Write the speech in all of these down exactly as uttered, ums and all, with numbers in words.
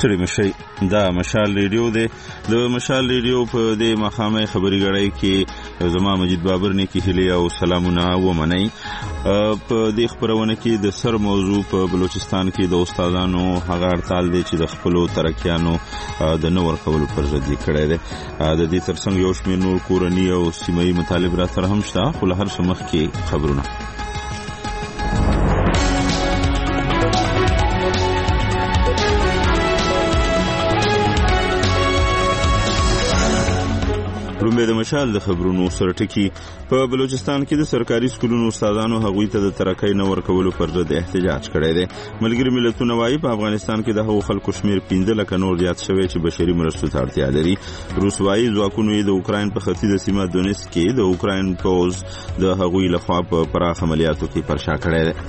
ستړي مشئ. دا مشال ریډیو دی. د مشال ریډیو په دې مخامه خبري غړی کې زما مجید بابر نه کې هلي او سلامونه ومنئ. په دې خبرونه کې د سر موضوع په بلوچستان کې د استادانو هغه هړتال دی چې د خپل ترکیانو د نور کولو پر ضد کړی دی. د دې ترڅنګ یو شمېر نور کورني او سیمایي مطالب را سره هم شته، خو له هر څه مخکې خبرونه. لومبه د مشال د خبرونو سره ټکی. په بلوچستان کې د سرکاري سکولونو استادانو هغوی ته د ترقۍ نه ورکولو پر ضد احتجاج کړی دی. ملګري ملتونه وایي په افغانستان کې د هغو خلکو شمیر پنځه لکه نور زیات شوی چې بشري مرستو ته اړتیا لري. روس وایي ځواکونو یې د اوکراین په ختیځه سیمه دونیتسک کې د اوکراین پوځ د هغوی لخوا په پراخ عملیاتو کې پرشا کړی دی.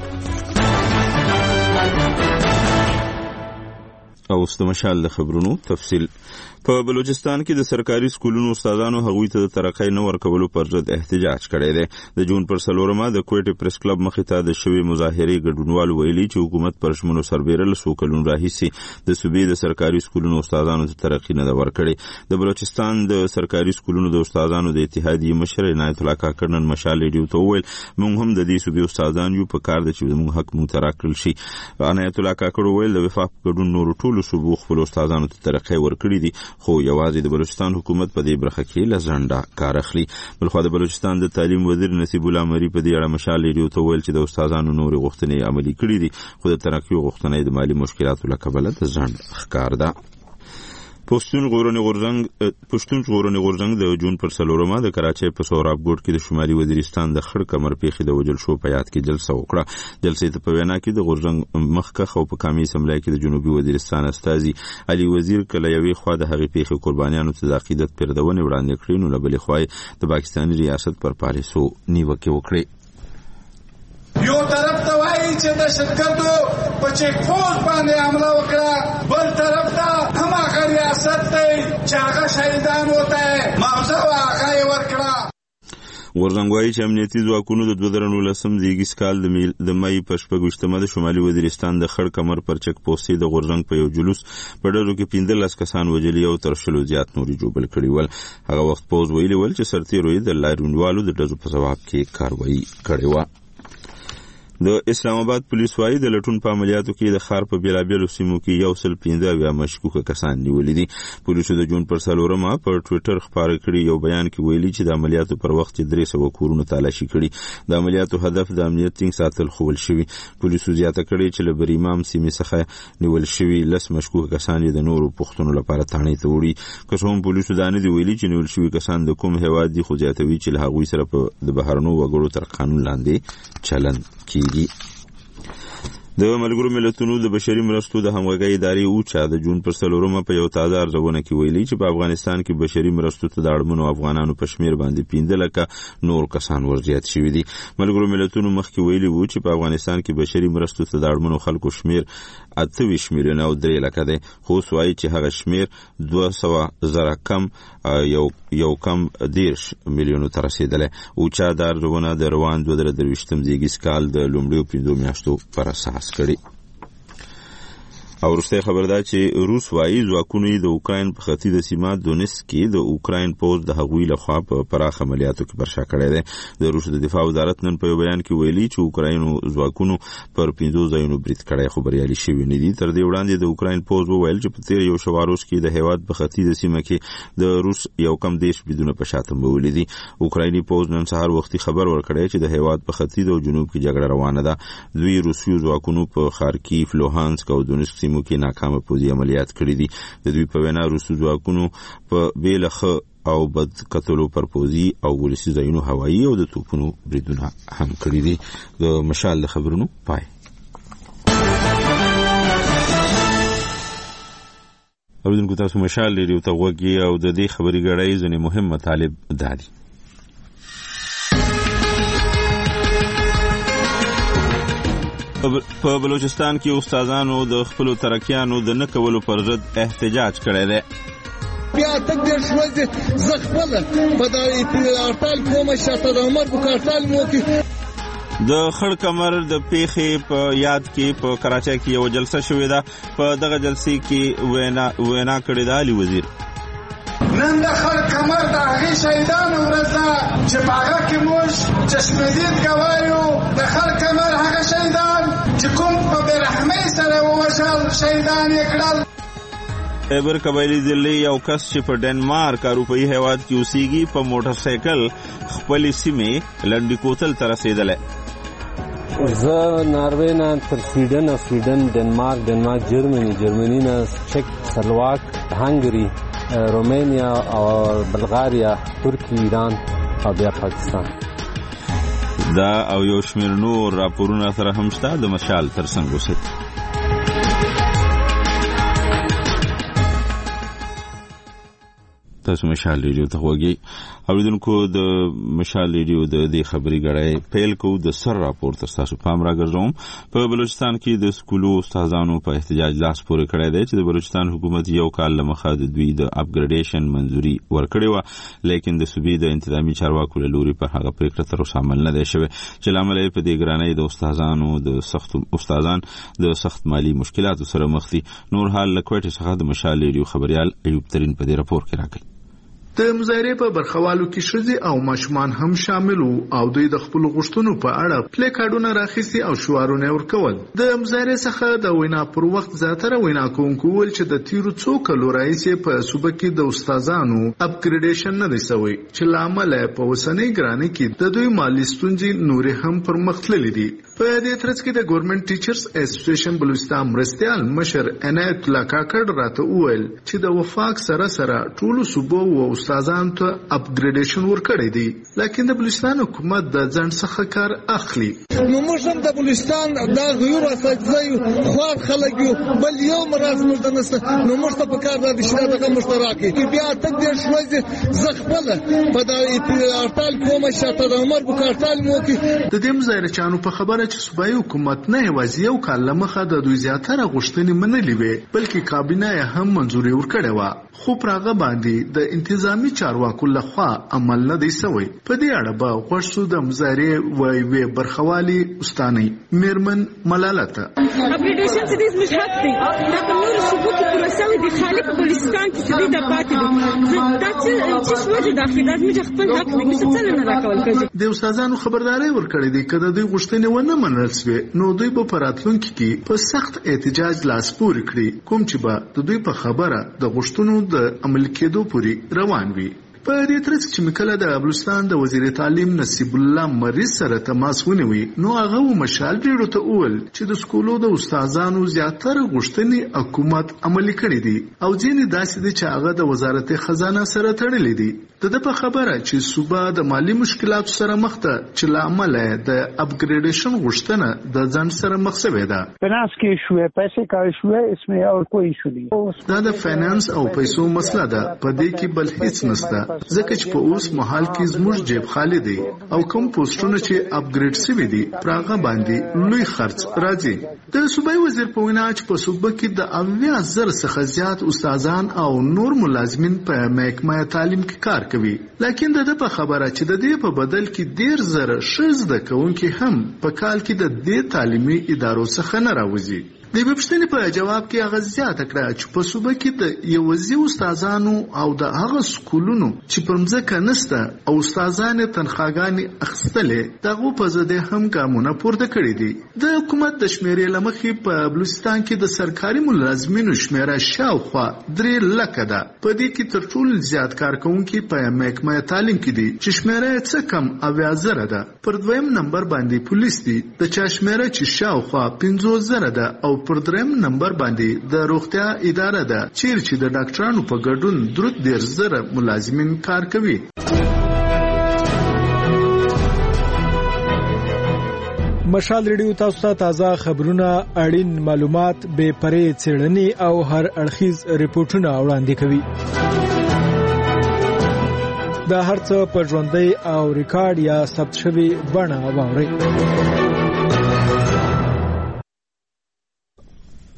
او اوس د مشال د خبرونو تفصیل. په بلوچستان کې د سرکاري سکولونو استادانو هغوی ته د ترقۍ نه ورکولو پر ضد احتجاج کړی دی. د جون پر څلورمه د کوټې پریس کلب مخې ته د شوې مظاهرې ګډونوالو ویلي چې حکومت پر شمنو سربیره له څو کلونو راهیسې د صوبې د سرکاري سکولونو استادانو ته ترقۍ نه ده ورکړې. د بلوچستان د سرکاري سکولونو د استادانو د اتحادیې مشر عنایت الله کاکړ نن مشال ریډیو ته وویل موږ هم د دې صوبې استادان یو، په کار ده چې زموږ حق موږ ته راکړل شي. عنایت الله کاکړ وویل د وفاق په ګډون نورو ټولو صوبو خپل استادانو ته ترقۍ ورکړي دي، خو یوازې د بلوچستان حکومت په دې برخه کې له ځنډه کار اخلي. بلخوا د بلوچستان د تعلیم وزیر نصیب الله مری په دې اړه مشال ریډیو ته ویل چې د استادانو نورې غوښتنې عملي کړي دي، خو د ترقۍ غوښتنې د مالي مشکلاتو له کبله د ځنډ ښکار ده. پښتون ژغورنې غورځنګ پښتون ژغورنې غورځنګ د جون پر څلورمه د کراچۍ په سوراب ګوټ کې د شمالي وزیرستان د خړ کمر پیښې د وجل شو په یاد کې جلسه وکړه. جلسې ته په وینا کې د غورځنګ مخکښ او په قامي اسمبلی کې د جنوبي وزیرستان استازي علي وزیر کله یوې خوا د هغې پیښې قربانیانو ته د عقیدت پردونې وړاندې کړې، نو له بلې خوا د پاکستاني ریاست پر پالیسو نیوکې وکړې. یو طرف ته وایي چې د شرکتو په چیک پوسټ باندې حمله وکړه، بل طرف ته هماغه ریاست دی چې هغه شهیدانو ته معاوضه هغه یې ورکړه. غورځنګ وایي چې امنیتي ځواکونو د دوه زره نولسم زیږیز کال د مۍ په شپږ ویشتمه د شمالي وزیرستان د خړ کمر پر چک پوستې د غورځنګ په یو جلوس په ډلو کې پنځلس کسان وژلي او تر شلو زیات نوري جوبل کړي ول. هغه وخت پوز ویلي ول چې سرتیرو یې د لاریونوالو د ډزو په ځواب کې کاروایي کړې وه. د اسلام آباد پولیس وايي د لټون په عملیاتو کې د ښار په بیلابیلو سیمو کې یو سل پنځه اویا مشکوکه کسان نیولي دي. پولیسو د جون پر څلورمه په ټویټر خپاره کړي یو بیان کې ویلي چې د عملیاتو پر وخت درې سوه کورونه تالاشي کړي. د عملیاتو هدف د امنیت ټینګ ساتل ښوول شوي. پولیسو زیاته کړي چې له بریمام سیمې څخه نیول شوي لس مشکوکه کسان یې د نورو پوښتنو لپاره تاڼې ته وړي. که څه هم پولیسو دا نه دي ویلي چې نیول شوي کسان د کوم هیواد دي، خو زیاتوي چې له هغوی سره په د بهرنیو وګړو تر قانون لاندې چلند کیږي. د ملګرو ملتونو د بشري مرستو د همغږۍ ادارې اوچا د جون پر څلورمه په یو تازه ارزونه کې ویلي چې په افغانستان کې بشري مرستو ته د اړمنو افغانانو په شمیر باندې پنځه لکه نور کسان ورزیات شوي دي. ملګرو ملتونو مخکې ویلي وو چې په افغانستان کې بشري مرستو ته د اړمنو خلکو شمیر اته ویشت میلیونه او درې لکه دی، خو اوس وایي چې هغه شمیر دوه سوه زره کم یو یو کم دېرش میلیونو ته رسېدلی. اوچا دا ارزونه د روان دوه زره درویشتم زیږیز کال د لومړیو پنځو میاشتو پر اساس کړي. او وروستی خبر دا چې روس وایي ځواکونو یې د اوکراین په ختیځه سیمه دونیتسک کې د اوکراین پوځ د هغوی لخوا په پراخ عملیاتو کې پرشا کړی دی. د روس د دفاع وزارت نن په یو بیان کې ویلي چې اوکراینو ځواکونو پر پنځو ځایونو برید کړی، خو بریالي شوي نه دي. تر دې وړاندې د اوکراین پوځ وویل چې په تېر یو شوه روز کې د هېواد په ختیځه سیمه کې د روس یو کم دېرش بریدونه په شا تنبولي دي. اوکرایني پوځ نن سهار وختي خبر ورکړی چې د هېواد په ختیځ او جنوب کې جګړه روانه ده. دوی روسیو ځواکونو په خارکیف، لوهانسک او دونیتسک سیمو کې ناکامه پوځي عملیات کړي دي. د دوی په وینا روسو ځواکونو په بېله ښه او بد کتلو پر پوځي او ولسي ځایونو هوایي او د توپونو بریدونه هم کړي دي. د مشال د خبرونو پای. اوریدونکو تاسو مشال ریډیو ته غوږ یې او د دې خبري ګړۍ ځینې مهم مطالب دا دي. په بلوچستان کې استادانو د خپلو ترقیانو د نه کولو پر ضد احتجاج کړی دی. بیا تک دېرش ورځې زه خپله په دا هړتال کومه شاته د عمر په هړتال مو کې د خړ کمر د پیښې په یاد کې په کراچۍ کې یو جلسه شوې ده. په دغه جلسې کې وینا وینا کړې ده علي وزیر. نن د خړ کمر د هغې شهیدانو ورځ ده چې په هغه کې موږ چشمدید کوایو. د خړ کمر هغه شهیدان چې کوم په بېرحمۍ سره ووژل شهیدان یې کړل. خیبر قبایلی ضلع یو کس چې په ډنمارک اروپایي هیواد کې اوسېږي په موټر سایکل خپلې سیمې لنډي کوتل ته رسېدلی. زه ناروې نه تر سویډن او سویډن ډنمارک ډنمارک جرمني جرمني نه چک سلواک هنګري رومانیا او بلغاریا ترکی ایران او بیا پاکستان. دا او یو شمېر نور راپورونه سره هم شته. د مشال تر څنګ اوسئ. تاسو مشال ریډیو ته وګورئ. اوریدونکو د مشال ریډیو د دې خبري غړای پیل کو د سر راپور تر تاسو پام راګرځوم. په بلوچستان کې د سکولو استادانو په احتجاج لاس پورې کړی دی چې د بلوچستان حکومت یو کال لمخه د دوی د اپګریډیشن منځوري ورکړې و، لیکن د صوبې د انتظامی چارواکو له لوري په هغه پریکړه تر اوسه عمل نه دی شوی چې لامل یې په دې ګرانۍ د استادانو د سخت استادان د سخت مالی مشکلاتو سره مخ دي. نور حال لکوټ څخه د مشال ریډیو خبريال ایوب ترين په دې راپور کې راکړي. د مظاهرې په برخوالو کې ښځې او ماشومان هم شامل وو او دوی د خپل غوښتنو په اړه پلی کارډونه راخیستي او شعارونه ورکول. د مظاهرې څخه د وینا پر وخت زیاتره وینا کوونکو ویل چې د تیرو څو کلو راهیسې په صوبه کې د استادانو اپګریډیشن نه دی سوی چې له امله په اوسنۍ ګرانۍ کې د دوی مالي ستونزې نورې هم پرمخ تللې دي. په دې ترڅ کې د ګورنمنت ټیچرز اسوسییشن بلوچستان مرستیال مشر عنایت الله کاکړ راته وویل چې د وفاق سره سره ټولو صوبو او استادانو ته اپګریډیشن ورکړی دی، لیکن د بلوچستان حکومت د ځنډ څخه کار اخلي. نو موږ هم د بلوچستان د غیر اساتذه خوار خلک یو بل یو مرز موږ نسته نو موږ ته په کار د شرایطو مشترکي بیا تک د شوزي زغبله په د ارتال کومه شاته د عمر بوکارتال مو کې د دې مظاهره چانو په خبره چې صوبایي حکومت نه یوازې یو کال لمخه د دوی زیاتره غوښتنې منلې وې بلکې کابینه یې هم منځوري ورکړې وه، خو پر هغه باندې د انتظامی چارواکو لخوا عمل نه دی سوی. په دې اړه به غوښ شو د مظاهرې و یوې برخوالي استانۍ میرمن ملاله ته. اپګریډیشن چې دې زموږ حق دی دا په نورو صوبو کې پوره سوی دی، خالي په بلوچستان کې چې دې دا پاتې دی دا چې شوجه داخلي دا زموږ خپل حق دی چې څه نه راکول کېږي. د استادانو خبرداري ورکړې دي کله دوی غوښتنې ونه منل سوې نو دوی به په راتلونکي کې په سخت احتجاج لاس پورې کړي، کوم چې به د دوی په خبره د غوښتنو د عمل کېدو پورې روان وي. په دې ترڅ کې مکله د بلوچستان د وزیر تعلیم نصیب الله مریض سره تماس ونیوي نو هغه مشال ډیرو ته اول چې د سکولو د استادانو زیاتره غوښتنې حکومت عملي کړې دي او ځینې داسې دي چې هغه د وزارت خزانه سره تړلې دي. د دې په خبره چې صوبه د مالی مشکلاتو سره مخ ده چې له امله د اپګریډیشن غوښتنه د ځنډ سره مخ شوې ده. فینانس کې شوې پیسې کا شوې اسمه او کوئی شو دي. دا د فینانس او پیسو مسله ده، په دې کې بل هیڅ نشته ځکه چې په اوس مهال کې زموږ جیب خالی دی او کوم پوسټونه چې اپګریډ شوي دي پر هغه باندې لوی خرچ راځي. د صوبایي وزیر په وینا چې په صوبه کې د اویا زره څخه زیات استادان او نور ملازمین په محکمه تعلیم کې کار کوي، لیکن د په خبره چې د دې په بدل کې ډیر زره ښځې زده کوونکي هم په کال کې د دې تعلیمي ادارو څخه نه راوځي. د وبښتنې په جواب کې هغه زیاته کړه چې په صوبه کې د یوازې استادانو او د هغه سکولونو چې پر مځکه نسته او استادان تنخواګانې اخیستلې دغه په زده هم ګامونه پورته کړي دي. د حکومت د شمیرې لمخې په بلوچستان کې د سرکاري ملازمینو شمیره شاوخوا درې لکه ده، په دې کې تر ټولو زیات کارکونکي په محکمه تعلیم کې دي چې شمیره یې څه کم اویا زره ده، پر دویم نمبر باندې پولیس دي د چا شمیره چې شاوخوا پنځوس زره ده او پر دریم نمبر باندې د روغتیا اداره ده چیرې چې د ډاکټرانو په ګډون درود ډیر زره ملازمین کار کوي. مشال ریډیو تاسو ته تازه خبرونه، اړین معلومات، بې پرې څېړنې او هر اړخیز ریپورټونه وړاندې کوي. دا هر څه په ژوندۍ او ریکارډ یا ثبت شوي بڼه واورئ.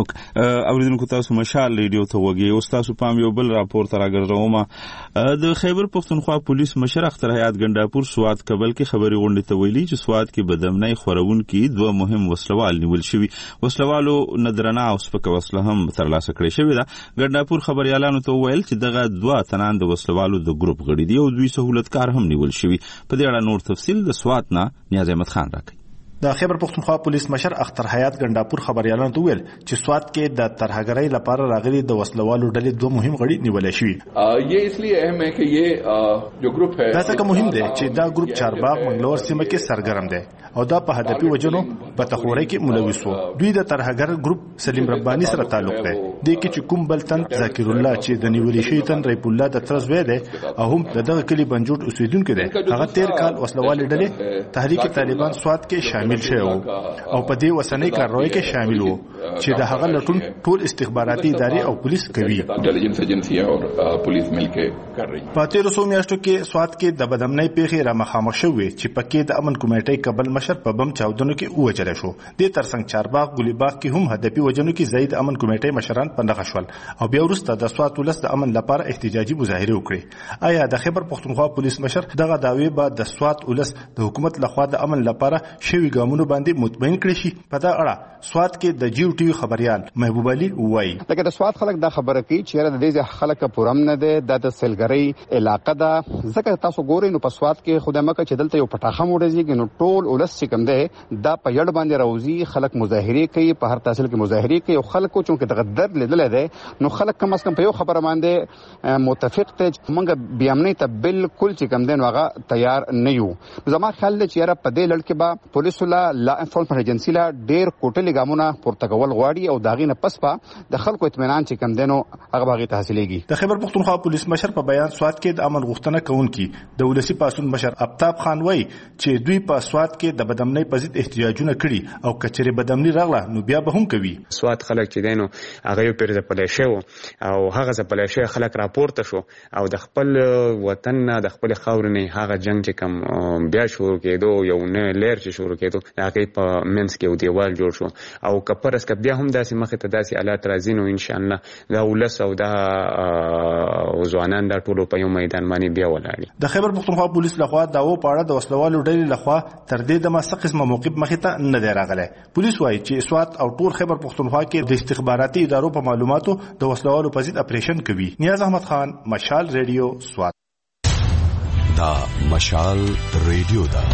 اوریدونکو تاسو مشال ریډیو ته وګورئ. او تاسو پام یو بل راپور تر راګرځوم. د خیبر پختونخوا پولیس مشر اختر حیات ګنداپور سواد کابل کې خبري غونډه ته ویلي چې سواد کې بدامنۍ خورون کې دوه مهم وسلوال نیول شوي. وسلوالو ندرنا او سپکه وسله هم ترلاسه کړې شوې ده. ګنداپور خبريالانو ته ویل چې دغه دوه تنان د وسلوالو د ګروپ غړي دي او دوی سہولتکار هم نیول شوي. په دې اړه نور تفصیل د سواد نه نیاز احمد خان راکړي. د خیبر پختونخوا پولیس مشر اختر حیات ګنداپور خبريالانو ته ویل چې سواد کې د ترهګرۍ لپاره راغلي د وسلوالو ډلې دوه مهم غړي نیول شوي. یہ اس لیے اہم ہے کہ یہ جو گروپ ہے دا څنګه مهم دی چې دا ګروپ چارباغ منګلور سیمه کې سرګرم دی او دا په هدفي وجنو په تخوري کې ملوث وو. دوی د ترهګر ګروپ سلیم ربانی سره تعلق دی. د کې چې کوم بل تن ذکر الله چې د نیولې شي تن ریپ الله د ترز وې دی او هم دغه کلی بنجوړ اوسیدونکو دی. هغه تیر کال وسلوال ډلې تحریک طالبان سواد کې شامل شوه او په دې وسنۍ کاروایی کې شامل وو چې د هغه لټون ټول استخباراتي ادارې او پولیس کوي. انټيليجنس ایجنسی او پولیس مل کې کار رہی. په تیر څو میاشتو کې سواد کې د بدامنۍ پیښې را مخامخ شوې چې پکې د امن کمیټې کابل مشر په بم چاودنو کې ووجل شو. د ترڅنګ چارباغ ګلیباغ کې هم هدفي وجنو کې زید امن کمیټې مشران پنده شول او بیا وروسته د سواد ولس د امن لپاره احتجاجي مظاهره وکړه. آیا د خیبر پختونخوا پولیس مشر دغه داوی به د سواد ولس د حکومت لخوا د امن لپاره شوی ګامونو باندې مطمئن کړی شي؟ په دا اړه سواد کې د جیو ټي خبريال محبوب علي وایي. لکه د سواد خلک دا خبره کوي چې د دې خلک پورم نه ده د سلګرۍ علاقه ده. ځکه تاسو ګورئ نو په سواد کې خدای مکه چې دلته یو پټاخه موړځي نو ټول ولس چې کوم ده دا په یړ باندې راوځي. خلک مظاهره کوي په هر تحصیل کې مظاهره کوي او خلکو چې دغه درد لیدل ده نو خلک کم از کم په یو خبره باندې متفق ته موږ بیا امنیت ته بالکل چې کوم دین هغه تیار نه یو. زما خیال دی چې را په دې لړ کې به پولیس لا لا انفورسمنت ایجنسی لا ډیر کوټلي ګامونه پورته کول غواړي او داغینه پس په د خلکو اطمینان چې کوم دینو هغه باغی تحصیلېږي. د خیبر پختونخوا پولیس مشر په بیان سواد کې د امن غوښتنه کوونکي د ولسی پاسون مشر ابتاب خان وایي چې دوی په سواد کې د بدامنۍ په ضد احتجاجونه کړي او کچري بدامنۍ راغله نو بیا به هم کوي. سواد خلک چې دینو هغه یو پیر د پلیشه او هغه ز پلیشه خلک راپورته شو او د خپل وطن د خپل خاور نه هغه جنگ چې کوم بیا شروع کېدو یو نه لیر چې شروع کېدو هغه په منس کې یو دیوال جوړ شو او کپرس ک بیا هم داسې مخه ته داسې حالات راځي نو ان شاء الله دا ولس او دا ځوانان دا ټول په یو میدان باندې بیا ولاړي. د خیبر پختونخوا پولیس لخوا دا و پاړه د وسلوالو ډلې لخوا تر دې د مسه قسمه موقف مخه ته نه دی راغلی. پولیس وایي چې سواد او ټول خیبر پختونخوا کې د استخباراتي ادارو په معلوماتو د وسلوالو په ضد اپریشن کوي. نیاز احمد خان، مشال ریډیو، سواد. دا مشال ریډیو دا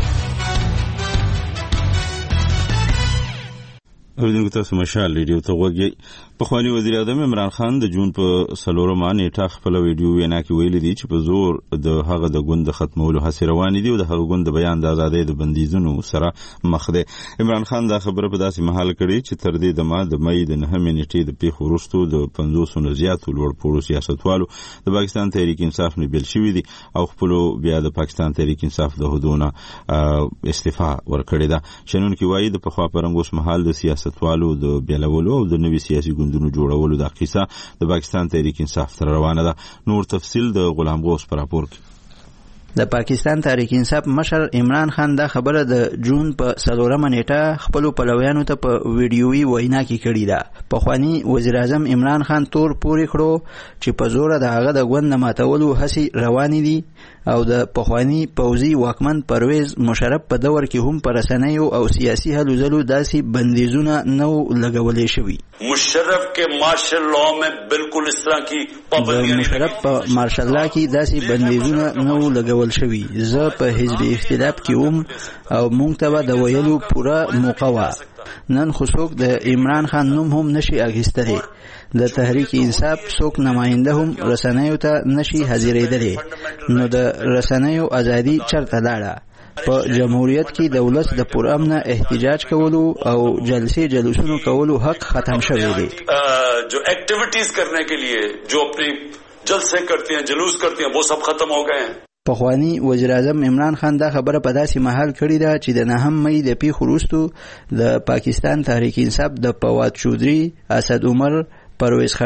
اوریدونکو تاسو مشال ریډیو ته وګورئ. پخوانی وزیر اعظم عمران خان د جون په څلورمه نیټه خپل ویډیو وینا کې ویلي دي چې په زور د هغه د ګوند ختمولو هڅې روانې دي او د هغه ګوند د بیان د ازادۍ د بندیزونو سره مخ دی. عمران خان دا خبره په داسې محل کړي چې تر دې دمه د مې د نهمې نیټې د پیښو وروسته د پنځوسو نه زیاتو لوړ پوړو سیاستوالو د پاکستان تحریک انصاف نه بیل شوي دي او خپل بیا د پاکستان تحریک انصاف د حدودونه استعفا ورکړې ده. شنونکي وایي د پخوا پرنګ اوس مهال د سیاست توالو د بیلولو او د نوي سیاسي ګوندونو جوړولو د قصه د پاکستان تحریک انصاف تر روانه ده. نور تفصیل د غلام غوث پر راپور کې. د پاکستان تحریک انصاف مشر عمران خان دا خبره د جون په څلورمه نیټه خپل پلویانو ته په ویډیويي وینا کې کړې ده. پخوانی وزیر اعظم عمران خان تور پورې کړو چې په زور د هغه د ګوند ماتولو هڅې روانې دي او د پخوانی پوځي واکمن پرویز مشرف په دور کې هم پر رسنیو او سیاسي هلو ځلو داسې بندیزونه نو لګولې شوي. مشرف کې مارشل لا में بالکل اس तरह की پابندیاں مشرف په مارشل لا کې داسې بندیزونه نو لګول شوي. زه په حزب اختلاف کې وم او مونږ ته د ویلو پوره موقع وه. نن خو څوک د عمران خان نوم هم نشي اخیستلی. د تحریک انصاف څوک نماینده هم رسنیو ته نشي حاضرېدلی. نو د رسنیو ازادي چرته لاړه؟ په جمهوریت کې د ولس د پرامن احتجاج کولو او جلسې جلوسونو کولو حق ختم شوی دی. جو ایکټیویټیز کرنے کے لیے جو اپنی جلسے کرتے ہیں جلوس کرتے ہیں وہ سب ختم ہو گئے ہیں. پخوانی وزیر اعظم عمران خان دا خبره په داسې محل کړې ده چې د نهم مې د پیښو وروسته د پاکستان تحریک انصاف د فواد چودري، اسد عمر، پرویز خټک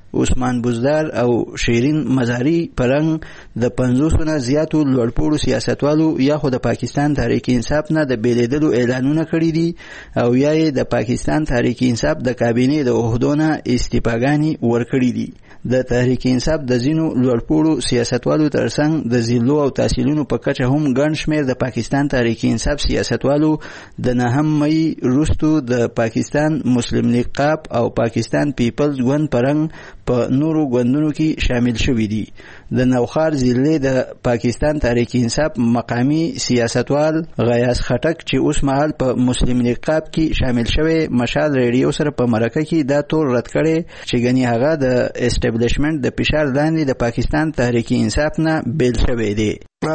عثمان بزدار او شیرین مزاری پرنګ د پنځوس نه زیاتو لوړپوړو سیاستوالو یا خو د پاکستان تحریک انصاف نه د بیلیدلو اعلانونه کړي دي او یا د پاکستان تحریک انصاف د کابینې د عہدونو استعفاګانی ورکړي دي. د تحریک انصاف د ځینو لوړپوړو سیاستوالو ترڅنګ د ضلعو او تحصیلونو په کچه هم ګڼ شمېر د پاکستان تحریک انصاف سیاستوالو د نهم مئی وروسته د پاکستان مسلم لیگ قاپ او پاکستان پیپلز ګوند پرنګ په نورو ګوندونو کې شامل شوي دي. د نوخار ضلع د پاکستان تحریک انصاف مقامی سیاستوال غیاث خټک چې اوس مهال په مسلم لیگ قاپ کې شامل شوی مشال ریډیو سره په مرکه کې دا تور رد کړي چې ګنې هغه د اسټابلیشمنت د فشار لاندې د پاکستان تحریک انصاف نه بیل شوی دی.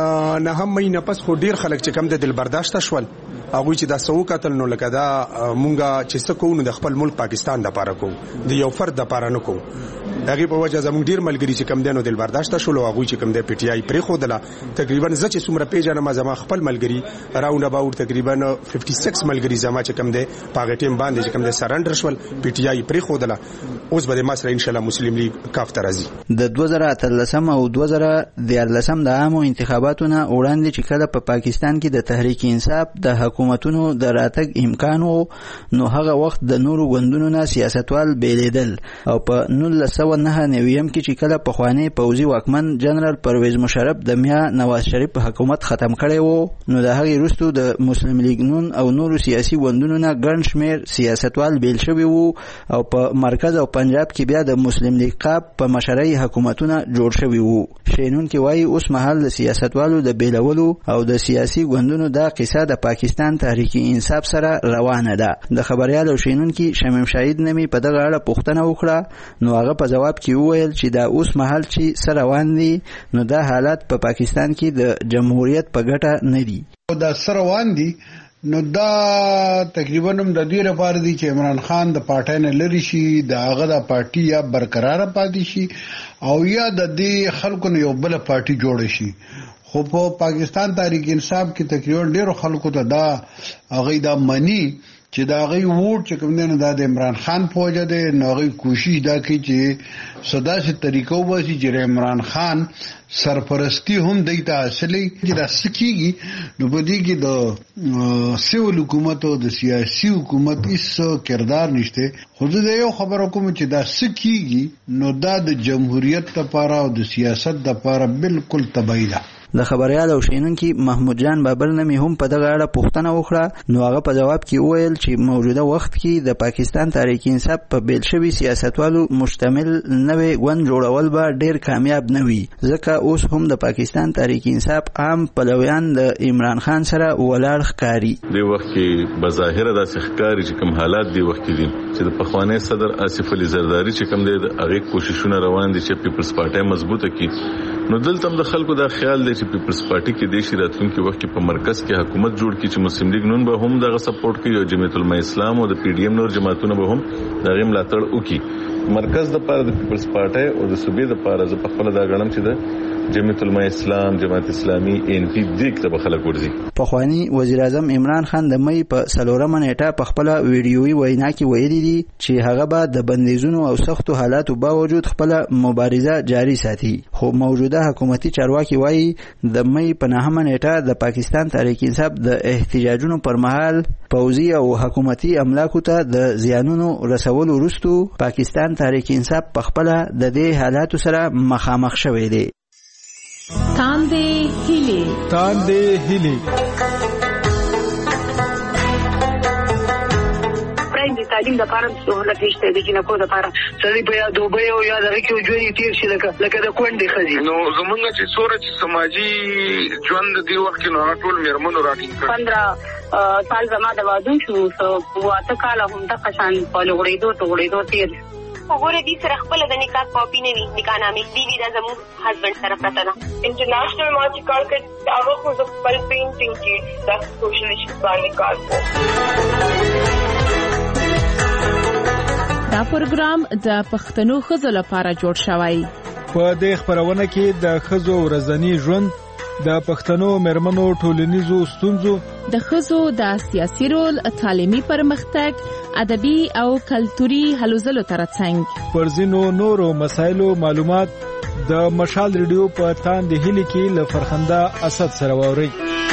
نه هم مې نه پس خو ډیر خلک چې کم د دل برداشت شول هغه چې دا سو قتل نو لکه دا مونږه چې څه کوو نو د خپل ملک پاکستان د پاره کوو د یو فرد د پاره نه کوو. هغه په وجه زموږ ډیر ملګری چې کم دینو دل برداشت شول هغه چې کم د پی ټی آی پرې خو دله تقریبا ز چې څومره پیژنم زما خپل ملګری راوند اباوت تقریبا شپږ ملګری زما چې کم د پاغه ټیم باندې چې کم د سرندر شول پی ټی آی پرې خو دله اوس به ما سره ان شاء الله مسلم لیگ کاف ترازی. د دوه زره اتلسم او دوه زره دیارلسم د عامو انتخاباتونو وړاندې چې کله په پاکستان کې د تحریک انصاف د حکومتونو د راتګ امکان وو نو هغه وخت د نورو ګوندونو نه سیاستوال بیلیدل او په نولس سوه نهه نویم کې چې کله پخوانی پوځي واکمن جنرال پرویز مشرف د میا نواز شریف حکومت ختم کړی وو نو د هغې وروسته د مسلم لیگ نون او نورو سیاسي ګوندونو نه ګڼ شمېر سیاستوال بیل شوي وو او په مرکز او پنجاب کې بیا د مسلم لیگ قاپ په مشرۍ حکومتونه جوړ شوي وو. شینونکي وایي اوس مهال د سیاستوالو د بیلولو او د سیاسي ګوندونو دا قصه د پاکستان تحریک انصاف سره روانه ده. د خبريال او شینونکي شمیم شاهید نمی په دغه اړه پوښتنه وکړه نو هغه په جواب کې وویل چې دا اوس مهال چې سره روان دي نو دا حالت په پاکستان کې د جمهوریت په ګټه نه دي. دا سره روان دي نو دا تقریبا هم د دې لپاره دی چې عمران خان د پارټۍ نه لري شي د هغه د پارټي یا برقرار پاتې شي او یا د دې خلکو نه یو بل پارټي جوړ شي. خو په پاکستان تحریک انصاف کې تقریبا ډیرو خلکو ته دا هغه دا منی چې دا غي ووټ چې کوم نه د عمران خان فوجه ده نو غي کوشش دا کوي چې صدا سي طریقو واسي چې عمران خان سرپرستی هم دیتا اصلي چې دا سکیږي نو په دې کې د سیول حکومت او د سیاسي حکومت هیڅ کردار نشته. خو دا یو خبره کوم چې دا سکیږي نو دا د جمهوریت لپاره او د سیاست لپاره بالکل تبعی ده. د خبريال او شینونکي محمود جان بابر نمی هم په دغه اړه پوښتنه وکړه نو هغه په جواب کې وویل چې موجوده وخت کې د پاکستان تحریک انصاف په بیل شوي سیاستوالو مشتمل نوې ګوند جوړول به ډیر کامیاب نه وي ځکه اوس هم د پاکستان تحریک انصاف عام پلویان د عمران خان سره ولاړ ښکاري. د وخت کې بظاهر داسې ښکاري چې کوم حالات دی وخت کې دي چې د پخوانی صدر آصف علي زرداری چې کوم دی هغه کوششونه روان دي چې پیپلز پارټي مضبوطه کړي نو دلته هم د خلکو دا خیال دی چې پیپلز پارټي کې د شي راتلونکي وخت کې په مرکز کې حکومت جوړ کړي چې مسلم لیگ نون به هم دغه سپورټ کوي او جمعیت العلماء اسلام او د پی ډی ایم نور جماعتونه به هم دغه ملاتړ وکړي. مرکز د پاره د پیپلز پارټي او د صوبې د پاره ز په خپل دا غړم چې د جمعیت العلماء اسلام جماعت اسلامي ان پی دیک ته خلک ورځي. پخوانی وزیر اعظم عمران خان د مې په څلورمه نیټه په خپل ویډیويي وینا کې ویلي دي چې هغه به د بندیزونو او سختو حالاتو باوجود خپل مبارزه جاری ساتي. خو موجوده حکومتي چارواکي وایي د مې په نهمه نیټه د پاکستان تحریک انصاف د احتجاجونو پر مهال پوځي او حکومتي املاکو ته د زیانونو رسولو وروسته پاکستان تحریک انصاف په خپل د دې حالاتو سره مخامخ شوی دی. تاندې هیلې تاندې هیلې د تعلیم د لپاره سہولت نشته د جنکو د لپاره سړي په یا دوبه او یا دغه کې ژوند تیر شي لکه لکه د کونډې ښځې نو زمونږ چې څوره چې سماجي ژوند دی وخت کې نو ټول میرمنو راټینګ کړ پندرہ سال زما د واده شو سو واته کاله هم د قشان په لغړېدو ته غړېدو تیر وګوره دې سره خپل د نکاح کاپي نه وي نکاح نامې دی وی دا زموږ هسبند سره پراته ده. انټرنیشنل ما چې کار کوي هغه خو زه خپل پینټینګ کې د سوشل ایشوز باندې کار کوم. دا پروګرام د پښتنو ښځو لپاره جوړ شوی. په دې خبرونه کې د ښځو ورځنی ژوند د پښتنو مېرمنو ټولنیزو ستونزو، د ښځو د سیاسي رول، تعلیمي پرمختګ، ادبي او کلتوري هلو ځلو ترڅنګ پر ځینو نورو مسایلو معلومات د مشال ریډیو په تاندې هلي کې له فرخنده اسد سره واوري.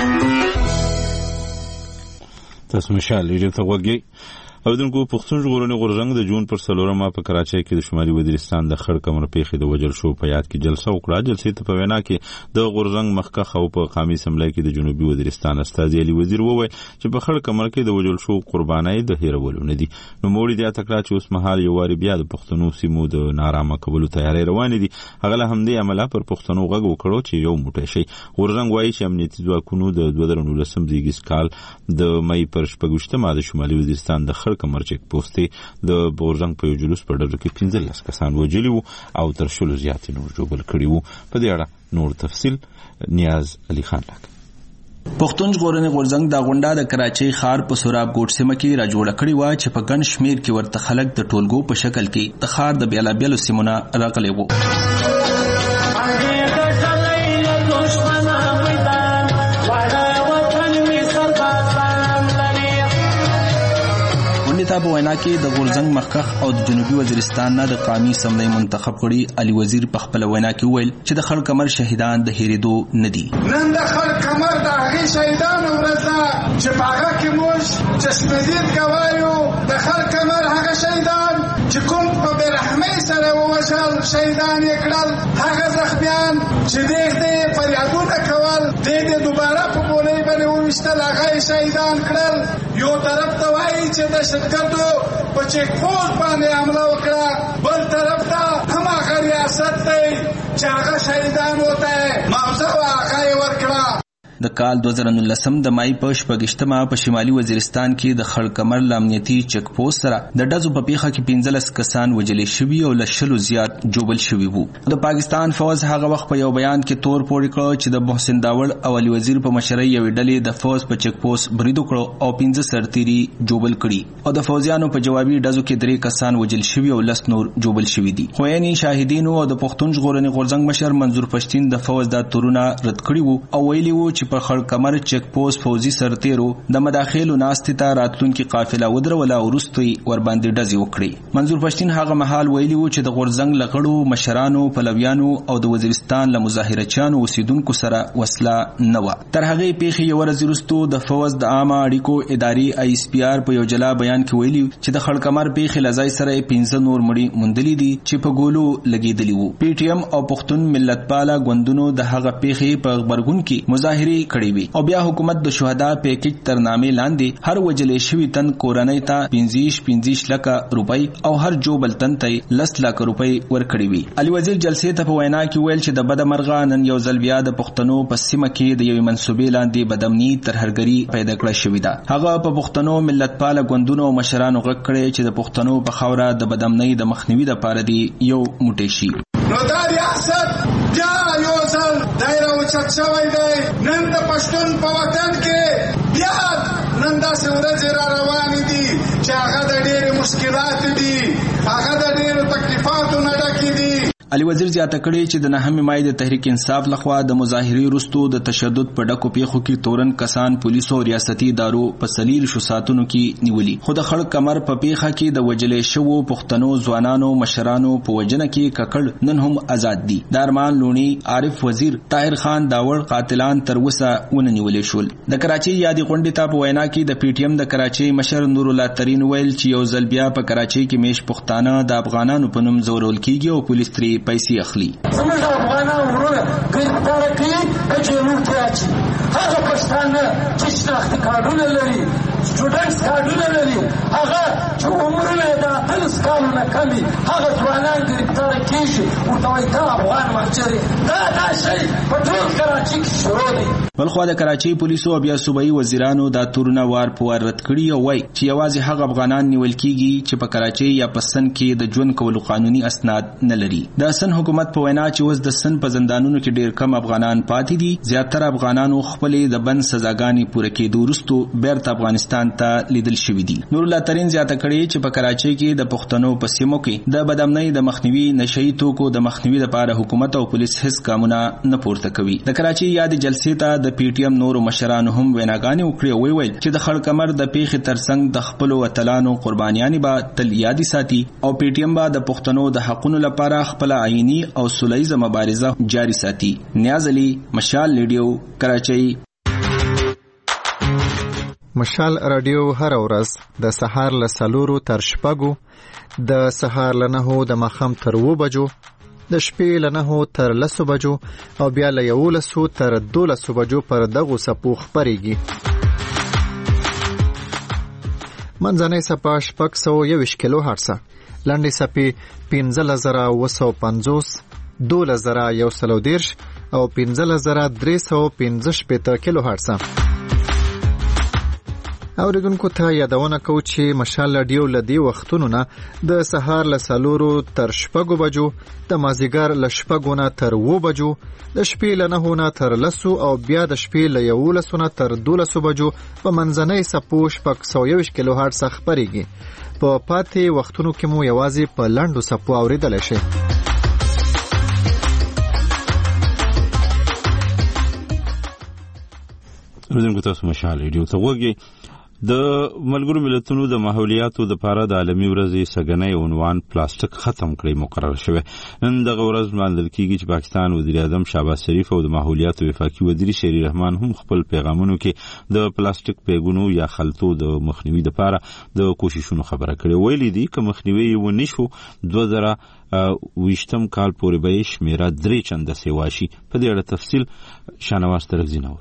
تاسو مشال ریډیو ته وګورئ. اودونکو پښتون ژغورنې غورځنګ د جون پر څلورمه په کراچۍ کې د شمالي وزیرستان د خړ کمر پیښې د وجل شو په یاد کې جلسه وکړه. جلسې ته په وینا کې د غورځنګ مخکښ او په قامي اسمبلی کې د جنوبي وزیرستان استازي علي وزیر وویل چې په خړ کمر کې د وجل شو قربانۍ د هیرولو نه دي. نو موړي د تکرار چې اوس مهال یو واری بیا د پښتنو سیمو د نارامه کولو تیاری روان دي. هغه له همدې عمله پر پښتنو غږ وکړو چې یو موټی شي. غورځنګ وایي چې امنیتي ځواکونو د دوه زره نولسم زیږیز کال د مې پر شپږویشتمه د شمالي وزیرستان د خړ کمر چک پوسټ د غورځنګ په جلوس په ډله کې پنځلس کسان وژلي وو او تر شلو زیات نور ژوبل کړي وو. په دې اړه نور تفصیل نیاز علي خان لاک. پښتون ژغورنې غورځنګ د غونډه د کراچۍ ښار په سوراب ګوټ سیمه کې را جوړه کړې وه چې په ګڼ شمېر کې ورته خلک د ټولګو په شکل کې د ښار د بېلابېلو سیمو نه راغلي وو. ته په وینا کې د غورځنګ مخکښ او د جنوبي وزیرستان نه د قامي اسمبلی منتخب کړي علي وزیر په خپل وینا کې ویل چې د خړ کمر شهیدان د هېرېدو نه دي. نن د خړ کمر د هغې شهیدانو ورځ ده چې په هغه کې موږ چشمدید کوایو د خړ کمر هغه شهیدان چې کوم په بېرحمۍ سره ووژل شهیدان یې کړل، هغه زخمیان چې دېغ دې فریادونه کول دې دې دوباره په بولۍ باندې وویشتل، هغه یې شهیدان کړل. یو طرف ته وایي چې دهشتګردو په چیک پوسټ باندې حمله وکړه، بل طرف ته هماغه ریاست دی چې هغه شهیدانو ته معاوضه وه هغه یې ورکړه. د کال دوه زره نولسم د مای په شپږشتمه په شمالي وزیرستان کې د خړ کمر له امنیتي چک پوسټ سره د ډزو په پیښه کې پنځلس کسان وژل شوي او له شلو زیات ژوبل شوي وو. د پاکستان فوج هغه وخت په یو بیان کې تور پورې کړ چې د محسن داوړ او علي وزیر په مشرۍ یوې ډلې د فوج په چک پوسټ برید وکړ او پنځه سرتیري ژوبل کړي او د فوجیانو په جوابي ډزو کې درې کسان وژل شوي او لس نور ژوبل شوي دي. خو یې شاهدینو او د پښتون ژغورنې غورځنګ مشر منظور پښتین د فوج دا تورونه رد کړي وو او ویلي وو چې په خړ کمر چک پوسټ فوجي سرتیرو د مداخلو ناستې ته راتلونکي قافله ودروله او وروسته یې ورباندې ډزې وکړې. منظور پښتین هغه مهال ویلي وو چې د غورځنګ له غړو مشرانو، پلویانو او د وزیرستان له مظاهرچیانو اوسیدونکو سره وسله نه وه. تر هغې پیښې یوه ورځ وروسته د فوج د عامه اړیکو ادارې آی اس پی آر په یو جلا بیان کې ویلي چې د خړ کمر پیښې له ځای سره یې پنځه نور مړي موندلي دي چې په ګولو لګېدلي وو. پی ټي ایم او پښتون ملتپاله ګوندونو د هغه پیښې په غبرګون کې مظاهرې کړې وې او بیا حکومت د شهدا پیکج تر نامې لاندې هر وجلې شوي تن کورنۍ ته پنځه پنځه لکه روپۍ او هر جوبل تن ته لس لکه روپۍ ورکړي وي. علي وزیر جلسې ته په وینا کې ویل چې د بده مرغه نن یو ځل بیا د پښتنو په سیمه کې د یوې منصوبې لاندې بدامني ترهګري پیدا کړه شوې ده. هغه په پښتنو ملتپاله ګوندونو او مشرانو غږ کړی چې د پښتنو په خاوره د بدامنۍ د مخنیوي لپاره دی یو موټی شي. نو دا ریاست بیا یو ځل دایره اوچت شوی دی. نن د پښتون په وطن کې بیا نن داسې ورځې را روانې دي چې هغه د ډېرې مشکلات دي، هغه د ډېرو تکلیفاتو نه ډکې دي. علي وزیر زیاته کړې چې د نهمې مای د تحریک انصاف لخوا د مظاهرې وروسته د تشدد په ډکو پیښو کې تورن کسان پولیسو او ریاستي ادارو په څلور شو ساعتونو کې نیولي. خو د خړ کمر په پیښه کې د وجلې شوو پښتنو ځوانانو مشرانو په وجنه کې ککړ نن هم آزاد دي. د ارمان لونی، عارف وزیر، طاهر خان داوړ قاتلان تر اوسه ونه نیولې شول. د کراچۍ یادې غونډې ته په وینا کې د پی ټي ایم د کراچۍ مشر نور الله ترین ویل چې یو ځل بیا په کراچۍ کې میش پښتانه د افغانانو په نوم زورول کیږي او پولیس ترې پیسې اخلي. زموږ د افغانانو ورونه ګرفتار کوي که جیلونو کې اچوي. هغه پښتانه چې شناختي کارډونه لري، سټوډنټس کارډونه لري، هغه چې عمرونه یې د اتلس کالو نه کم وي، هغه ځوانان ګرفتاره کېږي، ورته وایي دا افغان مهاجر دی. دا دا شی په ټول کراچۍ کې شروع دی. بلخوا د کراچۍ پولیسو او بیا صوبایي وزیرانو دا تورونه وار په وار رد کړي او وایي چې یوازې هغه افغانان نیول کېږي چې په کراچۍ یا په سن کې د ژوند کولو قانوني اسناد نه لري. د سن حکومت په وینا چې اوس د سن په زندانونو کې ډېر کم افغانان پاتې دي. زیاتره افغانانو خپلې د بند سزاګانې پوره کېدو وروسته بیرته افغانستان ته لیدل شوي دي. نور الله ترین زیاته کړې چې په کراچۍ کې د پښتنو په سیمو کې د بدامنۍ د مخنیوي، نشهیي توکو د مخنیوي لپاره حکومت او پولیس هیڅ ګامونه نه پورته کوي. د کراچۍ دغه یاد جلسې ته د پی ټی ایم نور مشرانو هم ویناګانې وکړې او ویل چې د خړ کمر د پیښې ترڅنګ د خپل وطنانو قربانیانې به تل یاد ساتي او پی ټی ایم به د پښتنو د حقونو لپاره خپل آئینی او سولهییزه مبارزه جاری ساتي. نیاز علي، مشال ریډیو، کراچۍ. مشال رادیو هر ورځ د سهار له څلورو تر شپږو، د سهار له نهو د ماښام تر اووه بجو، د شپې له نهو تر لسو بجو او بیا له یولسو تر دولسو بجو پر دغو څپو خپرېږي. منځنۍ څپه شپږ سوه یوویشت کیلو هرڅه، لنډې څپې پنځلس زره اووه سوه پنځوس، دولس زره یو سل او دېرش او پنځلس زره درې سوه پنځه شپېته کیلو هرڅه. اوریدونکو ته یادونه کوو چې مشال رادیو له دې وختونو نه د سهار له څلورو تر شپږو بجو، د مازدیګر له شپږو نه تر اووه بجو، د شپې له نهو نه تر لسو او بیا د شپې له یولسو نه تر دولسو بجو په منځنۍ څپو شپږ سوه یوویشت کیلو هرڅه خپرېږي. په پاتې وختونو کې مو یوازې په لنډو څپو اورېدلی شئ. اوریدونکو تاسو مشال ریډیو ته غوږی. د ملګرو ملتونو د ماحولیاتو د لپاره د عالمي ورځې سګنۍ عنوان پلاستیک ختم کړی مقرر شوی. نن دغه ورځ لمانځل کیږي چې پاکستان وزیر اعظم شهباز شریف او د ماحولیاتو وفاقي وزیر شهری رحمان هم خپل پیغامونو کې د پلاستیک پیګونو یا خلطو د مخنیوي لپاره د کوششونو خبره کړې. ویلي دي که مخنیوي یې ونه شو دوه زره ویشتم کال پورې به شمیره درې چنده سیوا شي. په دې اړه تفصیل شانواز ترغزي نور.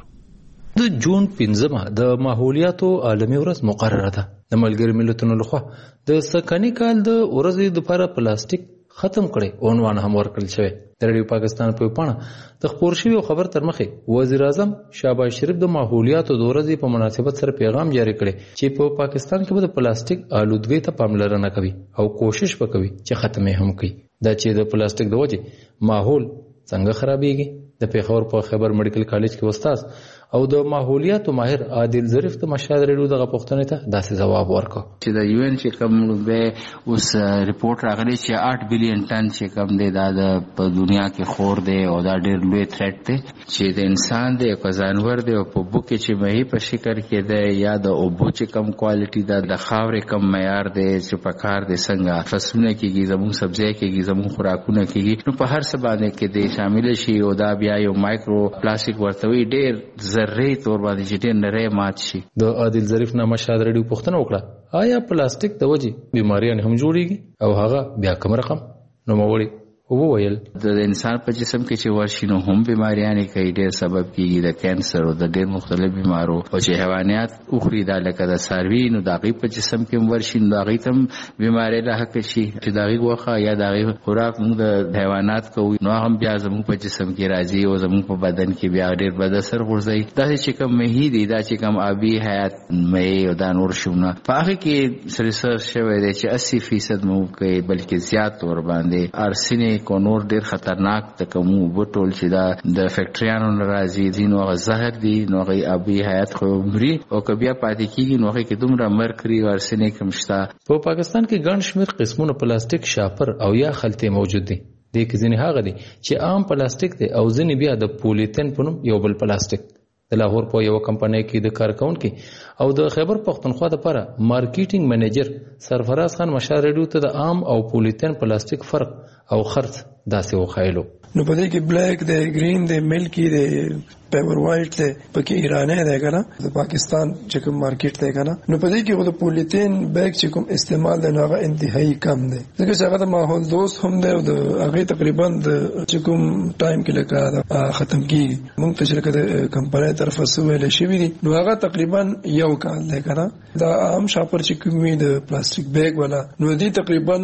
د جون پنځمه د ماحولیاتو عالمي ورځ مقرره ده. د ملګرو ملتونو لخوا د سکهني کال د ورځې لپاره پلاستیک ختم کړي عنوان هم ورکړل شوی. د ریډیو پاکستان په پاڼه د خبر شوی خبر تر مخه وزیر اعظم شهباز شریف د ماحولیاتو د ورځې په مناسبت سره پیغام جاری کړي چې په پاکستان کې به د پلاستیک آلودګۍ ته پاملرنه کوي او کوشش وکوي چې ختمه هم کړي. دا چې د پلاستیک د وجې ماحول څنګه خرابېږي. د پیښور په خبر میډیکل کالج کې استاد او د ماحولیاتو ماهر عادل ظریف د مشال ریډیو دغه پوښتنې ته داسې جواب ورکړ چې د یو ان چې کوم به اوس ریپورت راغلی چې آठ بلین ټن چې کوم دی دا د په دنیا کې خور دی او دا ډېر لوی تھریټ دی چې د انسان دی او ځانور دی او په بوکې چې مهي په شکر کې دی یا د اوبو چې کم کوالټي دا د خاورې کم معیار دی چې په کار دی څنګه فصلونه کېږي زموږ سبزی کېږي زموږ خوراکونه کېږي نو په هر څه باندې کې دی شامل شي او دا بیا یو مایکرو پلاستیک ورته وي ډېر ذرې تور باندې چې ډېر نری مات شي. د عادل ظریف نه مشال ریډیو پوښتنه وکړه آیا پلاستیک د وجې بیماریان هم جوړیږي او هغه بیا کوم رقم؟ نو موړي وویل د انسان په جسم کې چې ورشي نو هم بیماریان کوي ډېر سبب کیږي د کینسر او د ډېر مختلف بیمارو او چې حیوانات اخري دا لکه د ساروي نو د هغې په جسم کې ورشي نو د هغې ته هم بیمارۍ لاحقه شي چې د هغې غوښه یا د هغې خوراک موږ د حیوانات کوو نو هم بیا زموږ په جسم کې راځي او زموږ په بدن کې بیا ډېر بد اثر غورځوي. داسې چې کوم مهي دي دا چې کوم آبي حیات مهي او دا نور شونه په هغې کې ریسرچ شوی دی چې اسی فیصد مو کوي بلکې زیات طور باندې ارسنیک کو نور ډیر خطرناک د کوم بوتول چې دا د فیکټریانو ناراضي دي نو هغه زهر دي نو هغه ابي حیات خو مري او کبیا پاتې کیږي نو هغه کې دومره مرکري او ارسنیک هم شته. په پاکستان کې ګڼ شمېر قسمونه پلاستیک شاپر او یا خلطې موجود دي. د کې ځینې هغه دي چې عام پلاستیک دي او ځینې بیا د پولیتین په نوم یو بل پلاستیک. د لاهور په یو کمپنۍ کې د کارکونکو او د خیبر پختونخوا لپاره مارکیټینګ منیجر سرفراز خان مشال ریډیو ته د عام او پولیتین پلاستیک فرق او خرڅ داسې وخایلو. نو په دې کې بلیک دی، گرین دی، ملکی دی، پیپر وایټ دی، پکې ایرانی دی کنه د پاکستان چې کوم مارکیټ دی کنه نو په دې کې د پولیتین بیگ چې کوم استعمال دی هغه انتهایی کم دی ځکه چې هغه د ماحول دوست هم دی او د هغه تقریبا د چې کوم ټایم کې لکه ختم کیږي. موږ ته چې لکه د کمپنۍ طرفه سویل شوی دی نو هغه تقریبا یو کال دی کنه دا عام شاپر چې کوم د پلاستیک بیگ ولا نو دې تقریبا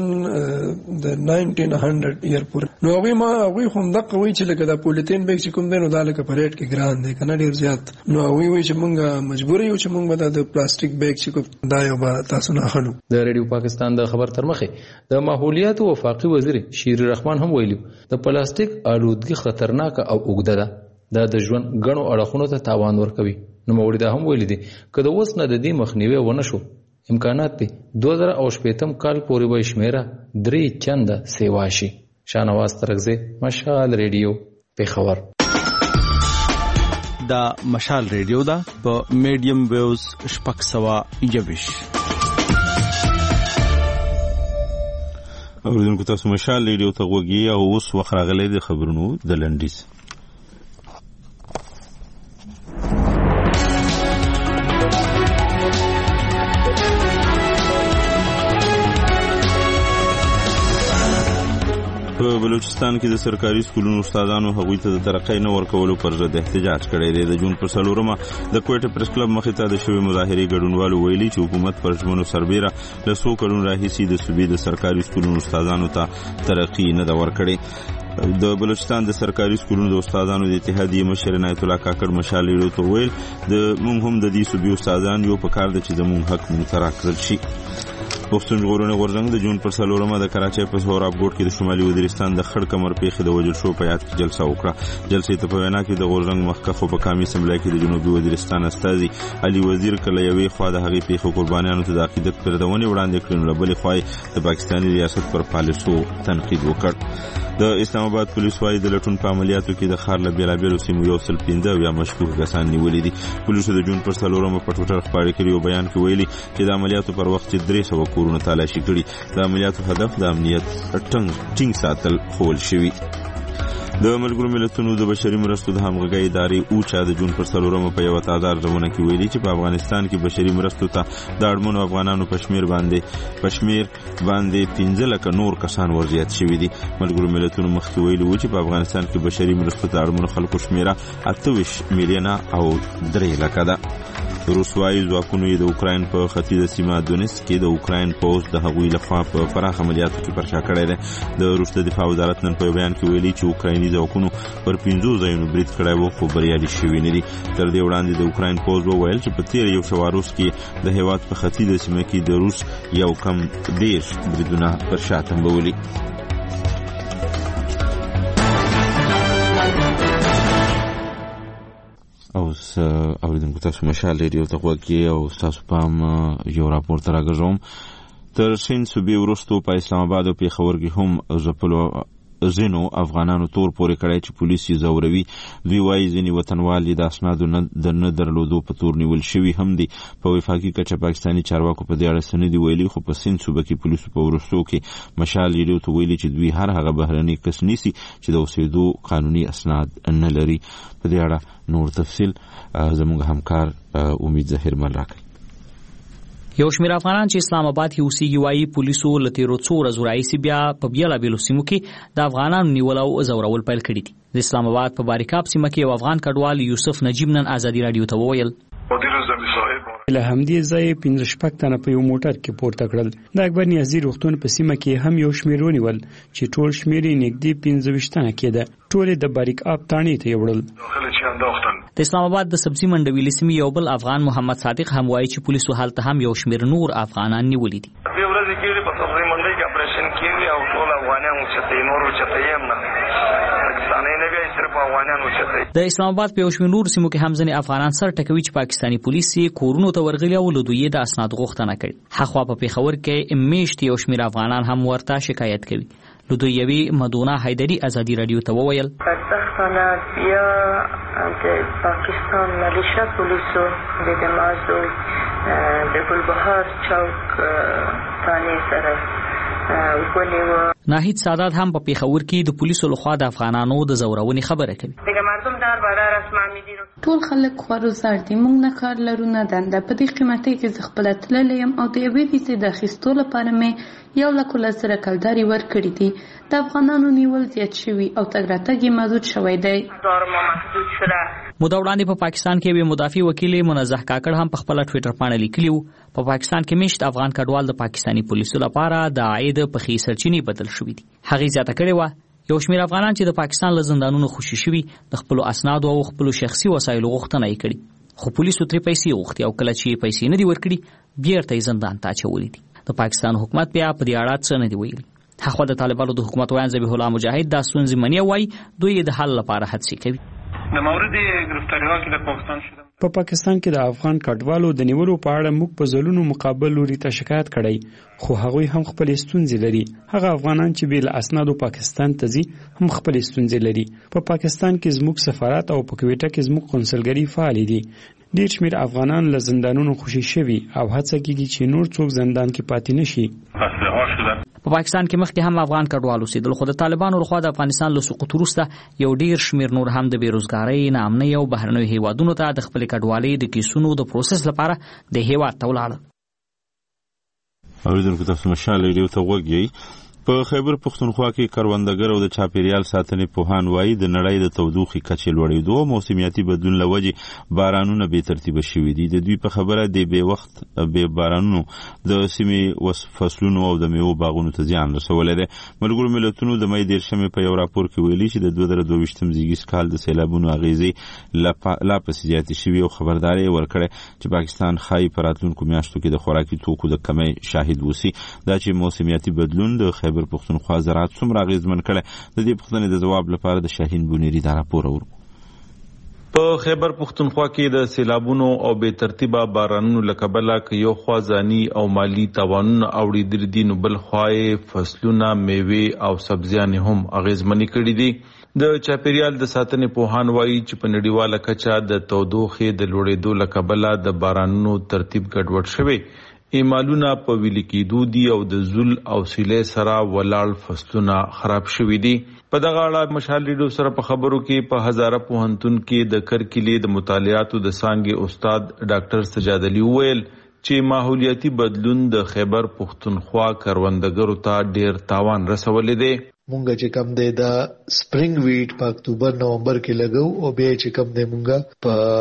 د نولس سو ایر پور نو هغه ما هغه هم د قوي چې لکه د پولیتین بیگ چې کوم دی نو دا لکه پریټ کې ګران دی کنه ډیر زیات نو وی وی چې مونږه مجبور یو چې مونږ د پلاستیک بیگ چې دا یو به تاسو نه خلو. د ریډیو پاکستان د خبر تر مخه د ماحولیاتو وفاقي وزیر شهری رحمان هم ویلو د پلاستیک آلودګي خطرناک او اوږده ده دا د ژوند غنو اړخونو ته تاوان ورکوي. نو موړي دا هم ویل دي که د اوس نه د دې مخنیوي ونه شو امکانات دي دوه زره او شپږم کال پورې به شمیره درې چنده سیوا شي. شانواز ترغزي مشال ریډیو پیښور. دا مشال ریډیو دا په میډیم ویوز شپږ سوه یوویشت. اوریدونکو تاسو مشال ریډیو ته غوږی او اوس وخت راغلی د خبرونو د لنډیز. په بلوچستان کې د سرکاري سکولونو استادانو هغوی ته د ترقۍ نه ورکولو پر ضد احتجاج کړی دی. د جون پر څلورمه د کوټه پریس کلب مخې ته د شوې مظاهرې ګډونوالو ویلي چې حکومت پر ژمنو سربیره له څو کلونو راهیسې د صوبې د سرکاري سکولونو استادانو ته ترقي نه ده ورکړې. د بلوچستان د سرکاري سکولونو د استادانو د اتحادیې مشر عنایت الله کاکړ مشال ریډیو ته ویل د موږ هم د دې صوبې استادان یو په کار ده چې زموږ حق موږ ته راکړل شي. پښتون ژغورنې غورځنګ د جون پر څلورمه د کراچۍ په سوراب ګوټ کې د شمالي وزیرستان د خړ کمر پیښې د وژل شو په یاد کې جلسه وکړه. جلسې ته په وینا کې د غورځنګ مخکښو په قامي اسمبلی کې د جنوبي وزیرستان استازي علي وزیر کله یوې خوا د هغې پیښو قربانیانو ته د عقیدت پردونې وړاندې کړې، نو له بلې خوا د پاکستاني ریاست پر پالیسو تنقید وکړ. د اسلام آباد پولیس وايي د لټون په عملیاتو کې د ښار له بېلابېلو سیمو یو سل پنځه اویا مشکوک کسان نیولي دي. پولیسو د جون پر څلورمه په ټوټر خپاره کړي یو بیان کې ویلي چې د عملیاتو پر وخت چې درې سوه کورونه تالاشي کړي. د عملیاتو هدف د امنیت ټینګ ساتل ښوول شوي. د ملګرو ملتونو د بشري مرستو د همغږۍ ادارې اوچا د جون پر څلورمه په یوه تازه ارزونه کې ویلي چې په افغانستان کې بشري مرستو ته د اړمنو افغانانو په شمیر باندې په شمیر باندې پنځه لکه نور کسان ورزیات شوي دي. ملګرو ملتونو مخکې ویلي وو چې په افغانستان کې بشري مرستو ته اړمنو خلکو شمیره اته ویشت میلیونه او درې لکه ده. روس وايي ځواکونو یې د اوکراین په ختیځه سیمه دونیس کې د اوکراین پوځ د هغوی لخوا په پراخ عملیاتو کې پرشا کړی دی. د روس د دفاع وزارت نن په بیان کې ویلي چې اوکرایني ځواکونو پر پنځو ځایونو برید کړی و خو بریالي شوي نه دي. تر دې وړاندې د اوکراین پوځ وویل چې په تېر یو شواروس کې د هېواد په ختیځه سیمه کې د روس یو کم دېرش بریدونه پر شا تنبولي. او اوریدونکو تاسو مشال ریډیو ته غوږ کې او ستاسو پام یو راپور ته راګرځوم. تر سیند صوبې وروستو په اسلام آباد او پېښور کې هم ځپلو ځینو افغانانو تور پورې کړی چې پولیس یې ځوروي. دوی وایي ځینې وطنوال یې د اسنادو د نه درلودو په تور نیول شوي هم دي. په وفاقي کچه پاکستاني چارواکو په دې اړه څه نه دي ویلي، خو په سیند صوبه کې پولیسو په وروستو کې مشال ریډیو ته ویلي چې دوی هر هغه بهرني کس نیسي چې د اوسېدو قانوني اسناد نه لري. په دې اړه نور تفصیل زموږ همکار امید ظاهر مل راکړي. یو شمېر افغانان چې اسلام آباد کې اوسېږي وایي پولیسو له تېرو څو ورځو راهیسې بیا په بېلابېلو سیمو کې د افغانانو نیول او ځورول پیل کړي دي. د اسلام آباد په باریکاب سیمه کې یو افغان کډوال یوسف نجیب نن ازادي راډیو ته وویل له همدې ځایه پنځه شپږ تنه په یو موټر کې پورته کړل. د اکبر نیازي روغتون په سیمه کې هم یو شمېر ونیول چې ټول شمېر یې نږدې پنځه ویشت تنه کېده. ټول د باریکاب تاڼې ته یوړل. د اسلام آباد د سبزي منډوي سیمې یو بل افغان محمد صادق هم وایي چې پولیسو هلته هم یو شمېر نور افغانان نیولي دي. دې ورځې کې په سبزي منډۍ کې اپریشن کېږي او ټول افغانان اوچتې نور اوچتې هم نه پاکستاني نه وایي صرف افغانان اوچتې. د اسلام آباد په یو شمېر نور سیمو کې هم ځینې افغانان سر ټکوي چې پاکستاني پولیس یې کورونو ته ورغلي او له دوی د اسناد غوښتنه کړې. هخوا په پېښور کې میاشتې یو شمېر افغانان هم ورته شکایت کوي. له دوی یوې مدونه حیدري ازادي راډیو ته وویل بدبختانه بیا د پاکستان ملیشه پولیسو د دمازو د ګلبهار چوک تانې سره ونیوه. ناهید سادات هم په پېښور کې د پولیسو لخوا د افغانانو د ځورونې خبره کوي. ټول خلک خورو زار دي، موږ نه کار لرو نه دنده. په دې قیمتۍ کې زه خپله تللی یم او د یوې ویزې د اخیستو لپاره مې یو لک لس زره کلدارې ورکړي دي. د افغانانو نیول زیات شوي او تګ راتګ یې محدود شوی دی. موده وړاندې په پاکستان کې یوې مدافع وکیل منزه کاکړ هم په خپله ټویټر پاڼه لیکلي وو په پاکستان کې میشت افغان کډوال د پاکستاني پولیسو لپاره د عاید پخې سرچینې بدل شوي دي. هغې زیاته کړې وه یو شمېر افغانان چې د پاکستان له زندانونو خوشي شوي د خپلو اسنادو او خپلو شخصي وسایلو غوښتنه یې کړې، خو پولیسو ترې پیسې غوښتې او کله چې پیسې نه دي ورکړي بیرته یې زندان ته اچولي دي. د پاکستان حکومت بیا په دې اړه څه نه دي ویلي. هخوا د طالبانو د حکومت ویاند ذبیح الله مجاهد دا ستونزې مني او وایي دوی یې د حل لپاره هڅې کوي. د مورد گرفتاری‌ها که در پاکستان شده په پا پاکستان کې د افغان کډوالو د نیولو په اړه موږ په ځلونو مقابل لوري ته شکایت کړی خو هغوی هم خپل ستونزې لري. هغه افغانان چې بل اسنادو پاکستان ته ځي هم خپل ستونزې لري. په پا پاکستان کې زموږ سفارت او په کویټه کې زموږ قونسلګري فعال دي. ډیر شمیر افغانان له زندانونو خوشي شوي او هڅه کوي چې نور څوک زندان کې پاتې نشي. په پاکستان کې مخکې هم افغان کډوال اوسېدل خو د طالبانو لخوا د افغانستان له سقوط وروسته یو ډیر شمیر نور هم د بیروزګارۍ، ناامنۍ او بهرنیو هیوادونو ته د خپل کډوالۍ د کیسونو د پروسس لپاره د هیواد ته ولاړل. اوریدونکو تاسو مشال ریډیو ته وګورئ. په خیبر پښتونخوا کې کروندګر او د چاپیریال ساتنې پوهان وایي د نړۍ د تودوخې کچې لوړېدو او موسمیاتي بدلون له وجې بارانونه بې ترتیبه شوي دي. د دوی په خبره د بې وخت بې بارانونو د سیمې فصلونو او د میوو باغونو ته زیان رسولی دی. ملګرو ملتونو د مۍ دېرشمې په یو راپور کې ویلي چې د دوه زره دوه ویشتم زیږیز کال د سیلابونو اغېزې لا پسې زیاتې شوي او خبرداری یې ورکړی چې پاکستان ښایي په راتلونکو میاشتو کې د خوراکي توکو د کمۍ شاهد اوسي. دا چې موسمیاتي بدلون د خیبر پښتونخوا زراعت څومره اغېزمن کړی، د دې پوښتنې د ځواب لپاره د شاهین بونیری دا راپور اورو. په خیبر پښتونخوا کې د سیلابونو او بې ترتیبه بارانونو له کبله که یو خوا ځاني او مالي تاوانونه اوړېدلي دي نو بل خوا یې فصلونه، میوې او سبزیانې هم اغېزمنې کړي دي. د چاپیریال د ساتنې پوهان وایي چې په نړیواله کچه د تودوخې د لوړېدو له کبله د بارانونو ترتیب ګډوډ شوی، ایمالونه په ویلي کېدو دي او د زول او سیلې سره ولاړ فصلونه خراب شوي دي. په دغه اړه مشال ریډیو سره په خبرو کې په هزاره پوهنتون کې د کرکلې د مطالعاتو د څانګې استاد ډاکټر سجاد علي وویل چې ماحولیاتي بدلون د خیبر پښتونخوا کروندګرو ته ډیر تاوان رسولی دی. مونږ چې کم دی دا سپرینګ ویټ په اکتوبر نومبر کې لګو او بیا چې کم دی مونږ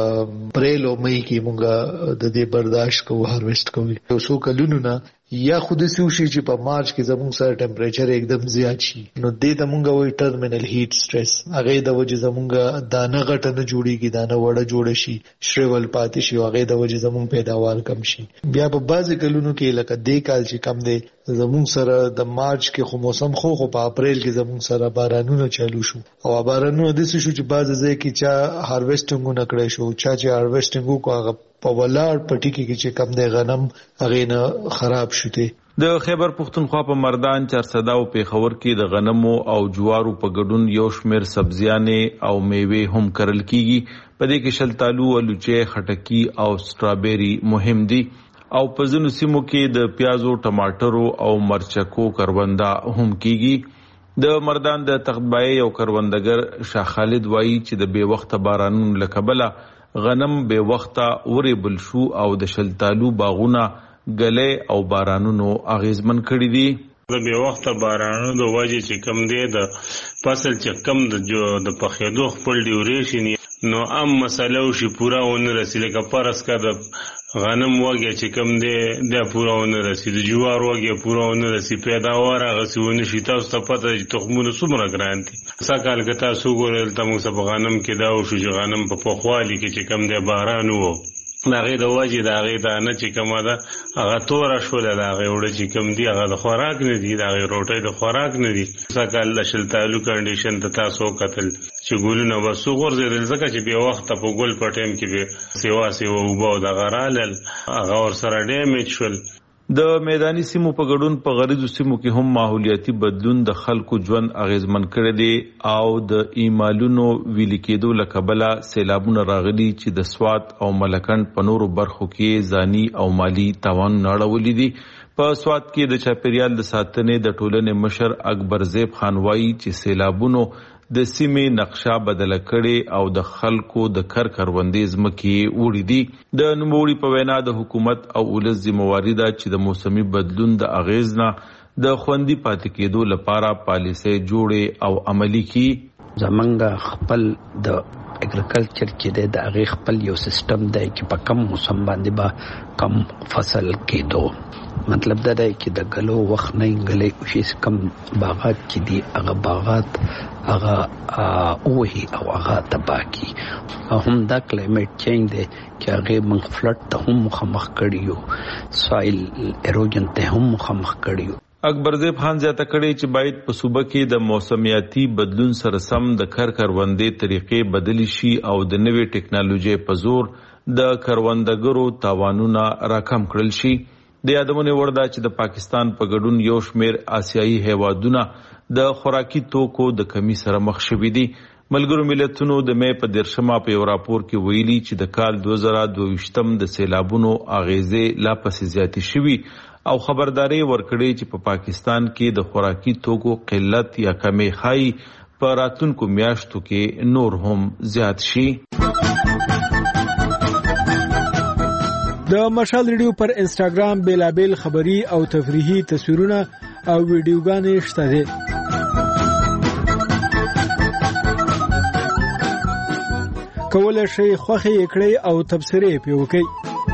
په اپریل او مئی کې مونږ د دې برداشت کوو، هارویسټ کوو. یو څو کلونو نه یا خود سې وشي چې په مارچ کې زموږ سره ټمپریچر एकदम زیات شي نو دې ته مونږ وایي ټرمینل هیټ سټریس. هغه د وجې زموږ دانه غټه نه جوړیږي، دانه وړه جوړ شي، شریول پاتې شي، هغه د وجې زموږ پیداوار کم شي. بیا په بعضې کلونو کې لکه دې کال چې کم دی زموږ سره د مارچ کې خو موسم خو خو په اپریل کې زموږ سره بارانونه چالو شو او بارانونه داسې شو چې بعضې ځای کې چا هارویسټینګونه کړی شو، چا چې هارویسټینګ وکړو هغه په ولاړ پټي کې چې کم دی غنم هغې نه خراب شوته. د خیبر پښتونخوا په مردان، چارسده او پیښور کې د غنمو او جوارو په ګډون یو شمیر سبزیانې او میوې هم کرل کیږي. په دې کې شلتالو، الوچې، خټکي او سټرابېري مهم دي او په ځینو سیمو کې د پیازو، ټماټرو او مرچکو کرونده هم کیږي. د مردان د تختبای یو کروندګر شاه خالد وایي چې د بې وخته بارانونو له کبله غنم بې وخته ورېبل شو او د شلتالو باغونه ګلې او بارانونو اغیزمن کړي دي. د بې وخته بارانونو د وجې چې کم دی د فصل چې کم د پخېدو خپل ډیوریشن نو عام مسله وشي پوره ونه رسي. لکه فرض که د غنم وږی چې کم دی دا پوره ونه رسي، د جوار وږی پوره ونه رسي، پیداوار هغسې ونه شي. تاسو ته پته چې تخمونه څومره ګران دي. سږ کال که تاسو وګورئ دلته موږ ته په غنم کې دا وشو چې غنم په پخوالي کې چې کم دی باران و د هغې د وجې د هغې دانه چې کومه ده هغه توره شوله، د هغې اوړه چې کوم دي هغه د خوراک نه دي، د هغې روټۍ د خوراک نه دي. سږکال د شلتالو کنډیشن ته تاسو وکتل چې ګلونه بس وغورځېدل ځکه چې بې وخته په ګل په ټایم کې بې سیوا سیوا اوبه او دغه رالل هغه ورسره ډیمیج شول. د میداني سیمو په ګډون په غریزو سیمو کې هم ماحولیاتي بدلون د خلکو ژوند اغیزمن کړی دی او د ایمالونو ویلي کېدو له کبله سیلابونه راغلي چې د سوات او ملکنډ په نورو برخو کې ځاني او مالي تاوانونه اړولي دي. په سوات کې د چاپیریال د ساتنې د ټولنې مشر اکبر زیب خان وایي چې سیلابونو د سیمې نقشه بدله کړي او د خلکو د کر کروندې ځمکې وړي دي. د نوموړي په وینا د حکومت او ولس ذمہواري ده چې د موسمي بدلون د اغیز نه د خوندي پاتې کېدو لپاره پالیسۍ جوړې او عملي کړي. زمونږ خپل د اګریکلچر چې دی د هغې خپل یو سیستم دی چې په کم موسم باندې به کم فصل کېدو. مطلب دا دی چې د ګلو وخت نه ګلې وشي، کم باغات چې دي هغه باغات هغه اوهي او هغه تباه کړي. هم دا کلایمیټ چینج دی چې هغې موږ فلډ ته هم مخامخ کړي یو، سوایل ایروجن ته هم مخامخ کړي یو. اکبرزیب خان زیاته کړې چې باید په صوبه کې د موسمیاتي بدلون سره سم د کار کروندې طریقې بدلی شي او د نوې ټکنالوژي په زور د کروندګرو تاوانونه راکم کړل شي. د یادونه وړ ده چې د پاکستان په ګډون یو شمېر آسیایي هیوادونه د خوراکي توکو د کمی سره مخ شوي دي. ملګرو ملتونو د مې په دیرشمه په یو راپور کې ویلي چې د کال دوه زره دوه ویشتم د سیلابونو اغیزې لا پسې زیاتې شوي او خبرداري ورکړې چې په پا پاکستان کې د خوراکي توکو قلت یا کمی خای په راتلونکو میاشتو کې نور هم زیات شي. د مشال ریډیو پر انسټاګرام بیلابل خبری او تفریحي تصویرونه او ویډیوګانې شته دي. کولای شئ خوښي کړئ او تبصرې پې وکړئ.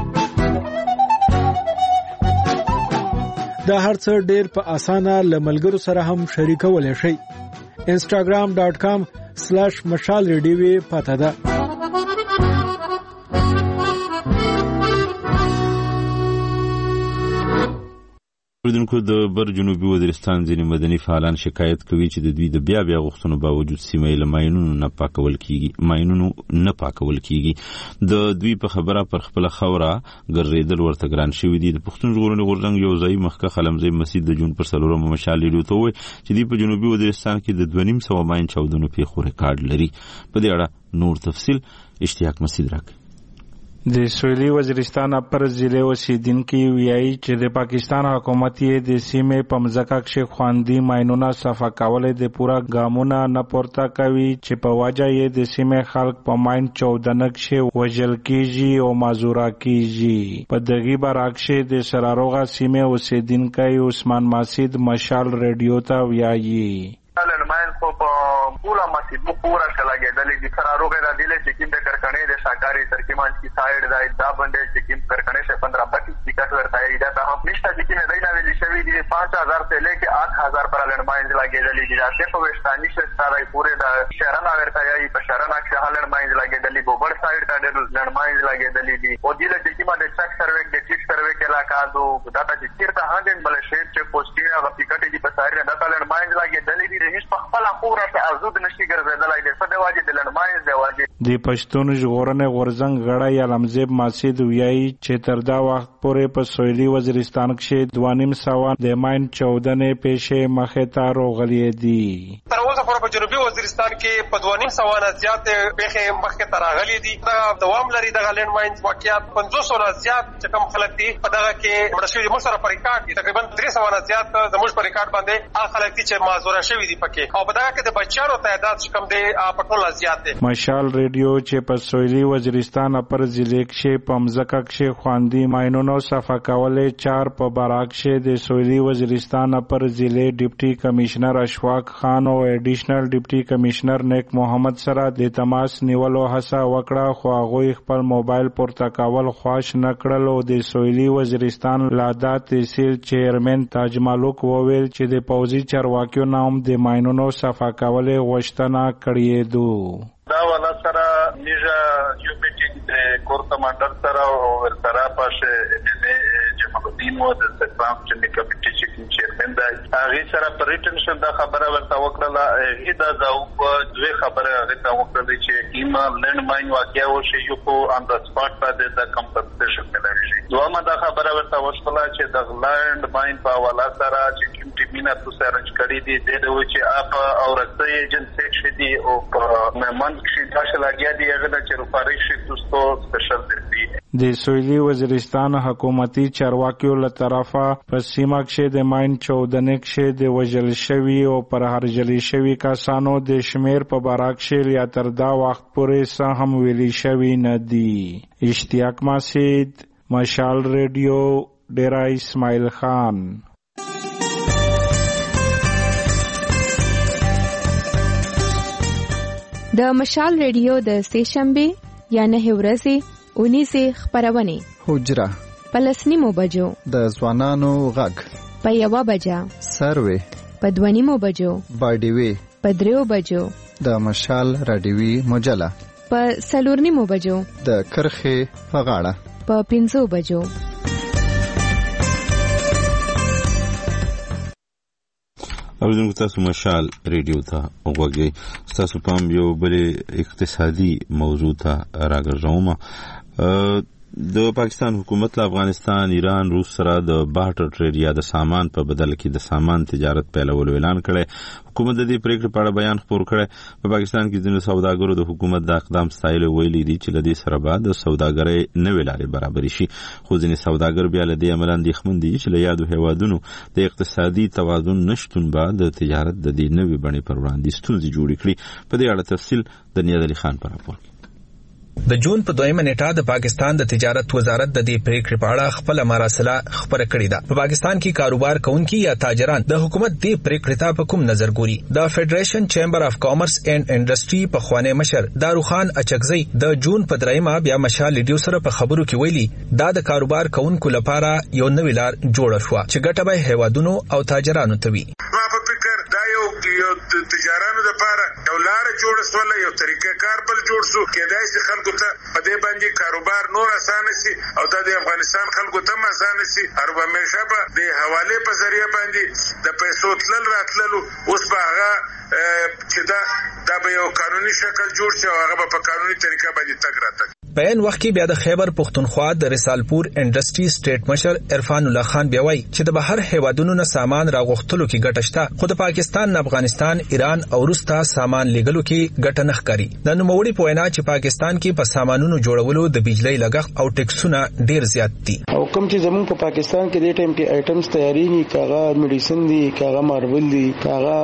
دا هر څه ډېر په اسانه له ملګرو سره هم شریکولی شئ. انسټاګرام ډاټ کام سلاش مشال ریډیو پته ده. اوریدونکو د بر جنوبي وزیرستان ځینې مدني فعالان شکایت کوي چې د دوی د بیا بیا غوښتنو باوجود سیمه یې له ماینونو نه پاکول کیږي ماینونو نه پاکول کیږي. د دوی په خبره پر خپل خوره ګرځېدل ورته ګران شوي دي. د پښتون ژغورنې غورځنګ یو ځایي مخکښ علمزی مسعود د جون پر څلورمه مشال ریډیو ته وویل چې دوی په جنوبي وزیرستان کې د دوه نیم سوه ماین چاودنو پیښو ریکارډ لري. په دې اړه نور تفصیل اشتیاق مسعود راکړي. د سویلي وزیرستان اپر ضلع اوسیدونکي وایي چې د پاکستان حکومت یې د سیمې په مځکه کې خواندي ماینونه صفا کول د پورا ګامونه نه پورته کوي چې په وجه یې د سیمې خلک په ماین چاودنه کې وژل کیږي او مازوره کیږي. په دغه برعکس د سراروغه سیمې اوسیدونکي عثمان مسعود مشال ریډیو ته وایي لنمایل خو په پورا مسجد پورا شلاګېدلې دي. سراروغه د دې چې کوم د کرکنې د شاکاري ترکیمان کی سایډ دا دا باندې چې کوم کرکنې شه پندرہ پچیس ټیکټ ورته ای دا ته هم نشته چې نه دینا ویلي شوی دي پانچ هزار سے لے کے آٹھ هزار پر لنمایل لګېدلې دي. دا په وشتاني شه سارای پوره د شهرنا ورته ای په شهرنا کې لنمایل لګېدلې ګوبر سایډ ته د لنمایل لګېدلې دي. او دې چې کومه د چک سروې د چک سروې کې علاقہ دو دا چې چیرته هاندن بل شهر چې پوسټینه غو ټیکټ دي په سایډ نه د لنمایل لګېدلې دي. هیڅ په خپل خورا ته ازود نشي ګرځېدلای دي. څه دی واجب د لنمایل دی واجب د پښتون ژغورنې غورځنګ غړی علمزی مسعود وایي چې تر دا وخت پورې په سویلي وزیرستان کې دوه نیم سوه د ماین چاودنې پیښې مخې ته راغلې دي. تر اوسه پورې په جنوبي وزیرستان کې په دوه نیم سوه نه زیات پیښې مخې ته راغلې دي. دا دوام لري دغه لینډ ماین واقعیت پنځوس نه زیات چې کوم خلک دي په دغه کې مړه شوي زموږ سره په ریکارډ دي. تقریبا درې سوه نه زیات زموږ په ریکارډ باندې هغه خلک دي چې معذوره شوي دي پکې او په دغه کې د بچیانو تعداد چې کوم دی په ټوله زیات دی. مشال ریډیو چې په سویلي وزیرستان اپر ضلع کې په مځکه کې خواندي ماینونو صفا کولې چار په براک کې د سویلي وزیرستان اپر ضلع ډیپټي کمشنر اشفاق خان او ایډیشنل ډیپټي کمشنر نیک محمد سره د تماس نیولو هڅه وکړه خو هغوی خپل موبایل پورته کول خواش نه کړل او د سویلي وزیرستان لادا تحصیل چیرمن تاج مالک وویل چې د پوځي چارواکیو نام د ماینونو صفا کولې غوښتنه کړې ده. دا ولا سره میجا یو میټینګ د کور کمانډر سره او ورسره پاشه د جمعالدین و د سکرام چې کمیټې چې چیرمن دی هغه سره پریټنشن دا خبره ورته وکړه. هغه دا ځاو دوه خبره هغه ته وکړه چې کیما لند ماین واقعیا و شي یو په ان د سپاټ باندې د کمپنسیشن ملوي شي. دوه دا خبره ورته وشوله چې د لند ماین په والا سره چې کوم ټیمینه تاسو رنج کړی دي د دوی چې اپ او رسته ایجنسی شي دي او مهمان د سویلي وزیرستان حکومتي چارواکیو له طرفه په سیمه کې د ماین چاودنې کې د وژل شوي او پر هرجلي شوي کسانو د شمیر په باره کې یا تر دا وخت پورې څه هم ویلي شوي نه دي. اشتیاق مسعود مشال ریډیو ډیرا اسماعیل خان. د مشال ریډیو د سهشنبه یا نه ورځې اونیزه خبرونه حجره پلسنیمو بجو د ځوانانو غږ په یوه بجه سروي په دوانیمو بجو باډیوي په دریو بجو د مشال رادیوي مجله په سلورنیمو بجو د کرخه په غاړه په پنځو بجو اوریدونکو تاسو مشال ریډیو ته وګورئ. تاسو پام یو بل اقتصادي موضوع ته راګرځوم. د پاکستان حکومت له افغانستان، ایران، روس سره د بارټر ټریډ یا د سامان په بدل کې د سامان تجارت پیلولو اعلان کړی. حکومت د دې پریکړې په اړه بیان خپور کړی. په پاکستان کې ځینې سوداګرو د حکومت د اقدام ستایلو ویلي دي چې له دې سره به د سوداګرۍ نوې لارې برابرې شي، خو ځینې سوداګر بیا له دې امله اندېښمن دي چې له یادو هیوادونو د اقتصادي توازن نشتون به د تجارت د دې نوې بڼې پر وړاندې ستونزې جوړې کړي. په دې اړه تفصیل د نیاد علي خان په راپور کې. د جون په دویمه نیټه د پاکستان د تجارت وزارت د دې پریکړې په اړه خپل مراسله خبره کړې ده. په پاکستان کې کاروبار کوونکي یا تاجران د حکومت دې پریکړې ته په کوم نظر ګوري؟ د فدریشن چیمبر اف کامرس اینڈ انډستری په خوانی مشر داروخان اچکزی د جون په دریمه بیا مشال لیډیو سره په خبرو کې ویلي دا د کاروبار کوونکو لپاره یو نوې لار جوړه شو چې ګټه به هیوادونو او تاجرانو ته وي. یو تجارانو لپاره یو لار جوړ سول، یو طریقې کار بل جوړ سو کېدای شي خلکو ته په دې باندې کاروبار نور اسانه شي او د افغانستان خلکو ته اسانه شي. هر همیشه به د حواله په ذریعہ باندې د پیسو تلل راتللو اوس به هغه چې دا د یو قانوني شکل جوړ شي او هغه په قانوني طریقه باندې تګ راتګ. په ان وخت کې بیا د خیبر پختونخوا د رسالپور انډستری سټیټ مشر عرفان الله خان بیا وایي چې د بهر هیوادونو نه سامان راغوښتلو کې ګټه شته، خو د پاکستان نه افغانستان، ایران او روس ته سامان لیږلو کې ګټه نه ښکاري. د نوموړي په وینا چې پاکستان کې په سامانونو جوړولو د بجلی لګښت او ټیکسونه ډیر زیات دي او کوم چې زموږ په پاکستان کې د ټیم کې آیټمز تیاریږي، کاغه میډیسن دي، کاغه ماربل دي، کاغه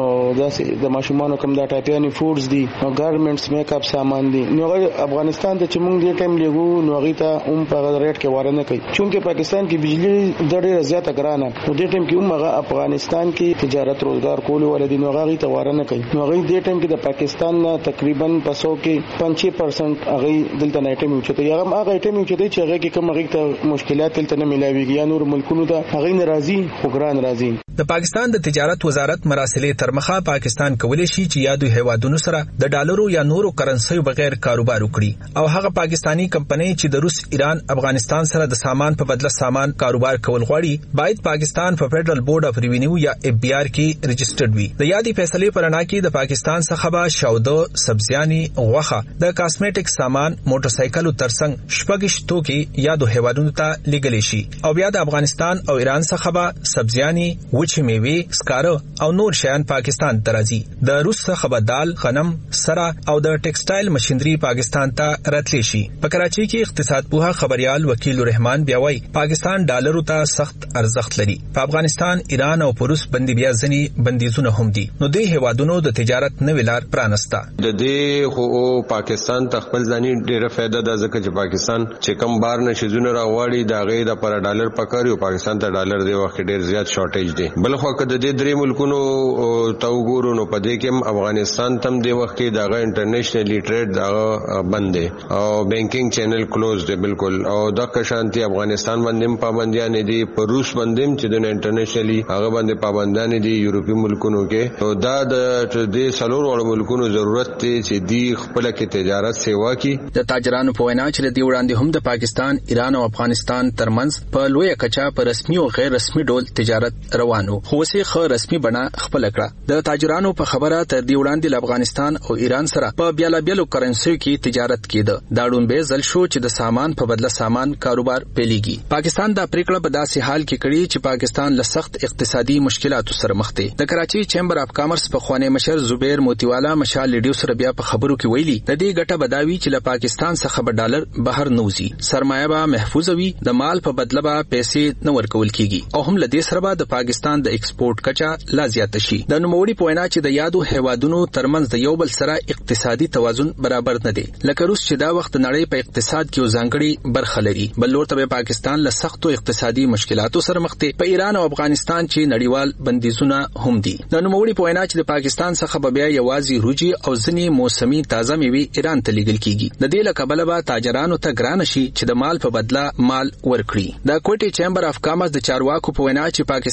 داسې د ماشومانو کوم د ټاپیانی فودز دي او ګارمنټس میک اپ سامان دي. نو افغانستان ته چې موږ دې ټیم لیګو نو هغه ته هم په ریټ کې واره نه کوي، چونکه پاکستان کې بجلی ډېره زیاته ګرانه نو دې ټیم کې هم هغه افغانستان کې تجارت روزګار کول ولدي نو هغه ته واره نه کوي. نو هغه دې ټیم کې د پاکستان نه تقریبا په سو کې پنځه پرسنټ هغه دلته نه ټیم اوچته یا هغه ټیم اوچته چې هغه کې کوم هغه ته مشکلات دلته نه ملاويږي یا نور ملکونو ته هغه ناراضي خو ګران راضي. د پاکستان د تجارت وزارت مراسلې ترمخه پاکستان کولی شي چې یادو هیوادونو سره د ډالرو یا نورو کرنسیو بغیر کاروبار وکړي او هغه پاکستانی کمپنۍ چې د روس، ایران، افغانستان سره د سامان په بدله سامان کاروبار کول غواړي باید پاکستان په فدرل بورډ اف ریوینیو یا اف بی آر کې رجسټرډ وي. د یادې فیصلې پر اړه کې د پاکستان څخه به شاوده، سبزیاني، غوښه، د کاسمیټک سامان، موټرسایکلو ترڅنګ شپږ توکي یادو هیوادونو ته لیږل شي او بیا د افغانستان او ایران څخه به سبزیاني، وچې میوې، سکاره او نور شیان پاکستان ته راځي. د روس څخه به دال، غنم، سره او د ټیکسټایل مشینری پاکستان ته راتلی شي. په کراچي کې اقتصاد پوها خبريال وکیل الرحمن بیا وایي پاکستان ډالرو ته سخت ارزښت لري. په افغانستان، ایران او روس باندې بیا ځنی بندیزونه هم دي. نو د هیوادونو د تجارت نوې لار پرانسته. د دې خو پاکستان ته خپل ځاني ډیره فائدہ ده ځکه چې پاکستان چې کم بار نشيزونه راوړي دا غي د پر ډالر پکاري او پاکستان ته ډالر دی وخت ډیر زیات شارټیج دی. بل خو کده د درې ملکونو ته وګورو نو په دې کې افغانستان تم دی وخت کې دا انټرنیشنلی ټریډ دا بند دی او بانکینګ چینل کلوز دی بالکل او د کشانتي افغانستان باندې پابندیاں دي، په روس باندې چې د انټرنیشنلی هغه باندې پابندیاں دي یورپی ملکونو کې. او دا د دې سلور وړ ملکونو ضرورت دی چې دی خپل کې تجارت سیوا کی. د تاجرانو په وینا چې د وړاندې هم د پاکستان، ایران او افغانستان ترمنځ په لوی کچا په رسمي او غیر رسمي ډول تجارت روانو، خو اوسې خو رسمي بڼه خپل کړه. د تاجرانو په خبره تر دې وړاندې د افغانستان او ایران سره په بیل بیلو کرنسیو کې تجارت کېده. دا ډونبه ځل شو چې د سامان په بدله سامان کاروبار پیلېږي. پاکستان دا پریکړه په داسې حال کې کړې چې پاکستان له سخت اقتصادي مشکلاتو سره مخ دی. د کراچي چیمبر اف کامرس په خوانی مشر زبیر موتیوالا مشال لیډیو سره بیا په خبرو کې ویلي د دې ګټه بداوی چې له پاکستان څخه به ډالر بهر نوځي، سرمایه به محفوظ وي، د مال په بدله به پیسې نه ورکول کیږي او هم له دې سره به د پاکستان د ایکسپورټ کچا لا زیات شي. د نوموړي په وینا چې د یادو هیوادونو ترمنځ د یو بل سره اقتصادي توازن برابر نه دی، لکه روس چې دا وخت نړۍ په اقتصاد کې ځانګړي برخه لري، بل لور ته پاکستان له سختو اقتصادي مشکلاتو سره مخ دی. په ایران او افغانستان چې نړیوال بندیزونه هم دي. د نوموړي په وینا چې د پاکستان څخه به بیا یوازې روجي او ځنی موسمي تازه میوې ایران ته لیږل کیږي. د دې لکبله به تاجرانو ته ګران شي چې د مال په بدله مال ورکړي. د کوټي چیمبر اف کامرس د چارواکو په وینا چې پاکستان څخه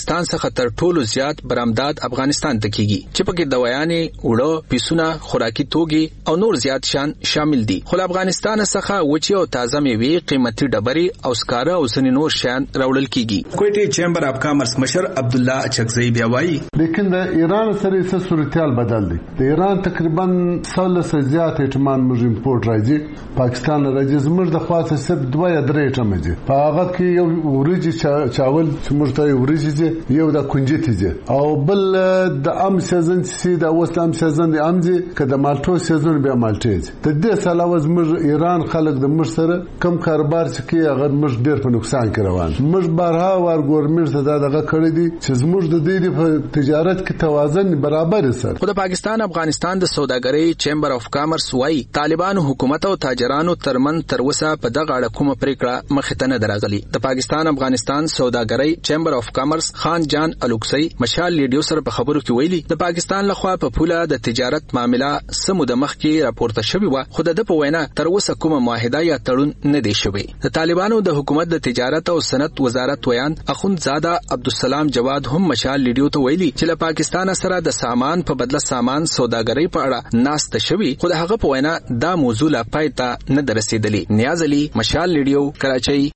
څخه تر ټولو زیات برآمدات افغانستان ته کیږي چې پکې دوايانې وړو پیسونه خوراکي توکي او نور زیات شان شامل دي خو افغانستان څخه وچی او تازه میوه قیمتي ډبرې او سکاره او ځینې نور شیان راوړل کیږي کوټي چیمبر اف کامرس مشر عبد الله اچکزی بیا وایي لیکن د ایران سره څه صورتحال بدل دي د ایران تقریبا څلس زیات اټمان موږ امپورټ راځي پاکستان راځي زموږ د خاصه سب دوه یا درې اټم دي په هغه کې یو وريجي چاول چې موږ ته وريجي دي یو د کنجتي دي او بل د ام سیزن سي د وسلام سیزن د ام دي کله مالټو سیزن بیا مالټي د دې سره زموږ ایران خلک د موږ سره کم کاروبار چې هغه موږ ډېر په نقصان کې روان موږ بارها ور ګورمنټ ته دغه کړی دي چې زموږ د دې په تجارت کې توازن برابر سره خو د پاکستان افغانستان د سوداګرۍ چیمبر اف کامرس وايي طالبانو حکومت او تاجرانو ترمن تر اوسه په دغه اړه کومه پریکړه مخې ته نه درغلي د پاکستان افغانستان سوداګرۍ چیمبر اف کامرس خان جان الوکسي مشال لیډیو سره په خبرو کې ویلي د پاکستان لخوا په پوله د تجارت معاملې سمو د مخ کې راپورته شوی و خو د په وینا تر اوسه کومه معاهده یا تړون نه دی شوی د طالبانو د حکومت د تجارت او صنعت وزارت ویان اخوندزاده عبدالسلام جواد هم مشال لیډیو ته ویلي چې له پاکستان سره د سامان په بدله سامان سوداګرۍ په اړه ناسته شوی خو د هغه په وینا دا موضوع لا پای ته نه رسیدلی نیاز علي مشال لیډیو کراچۍ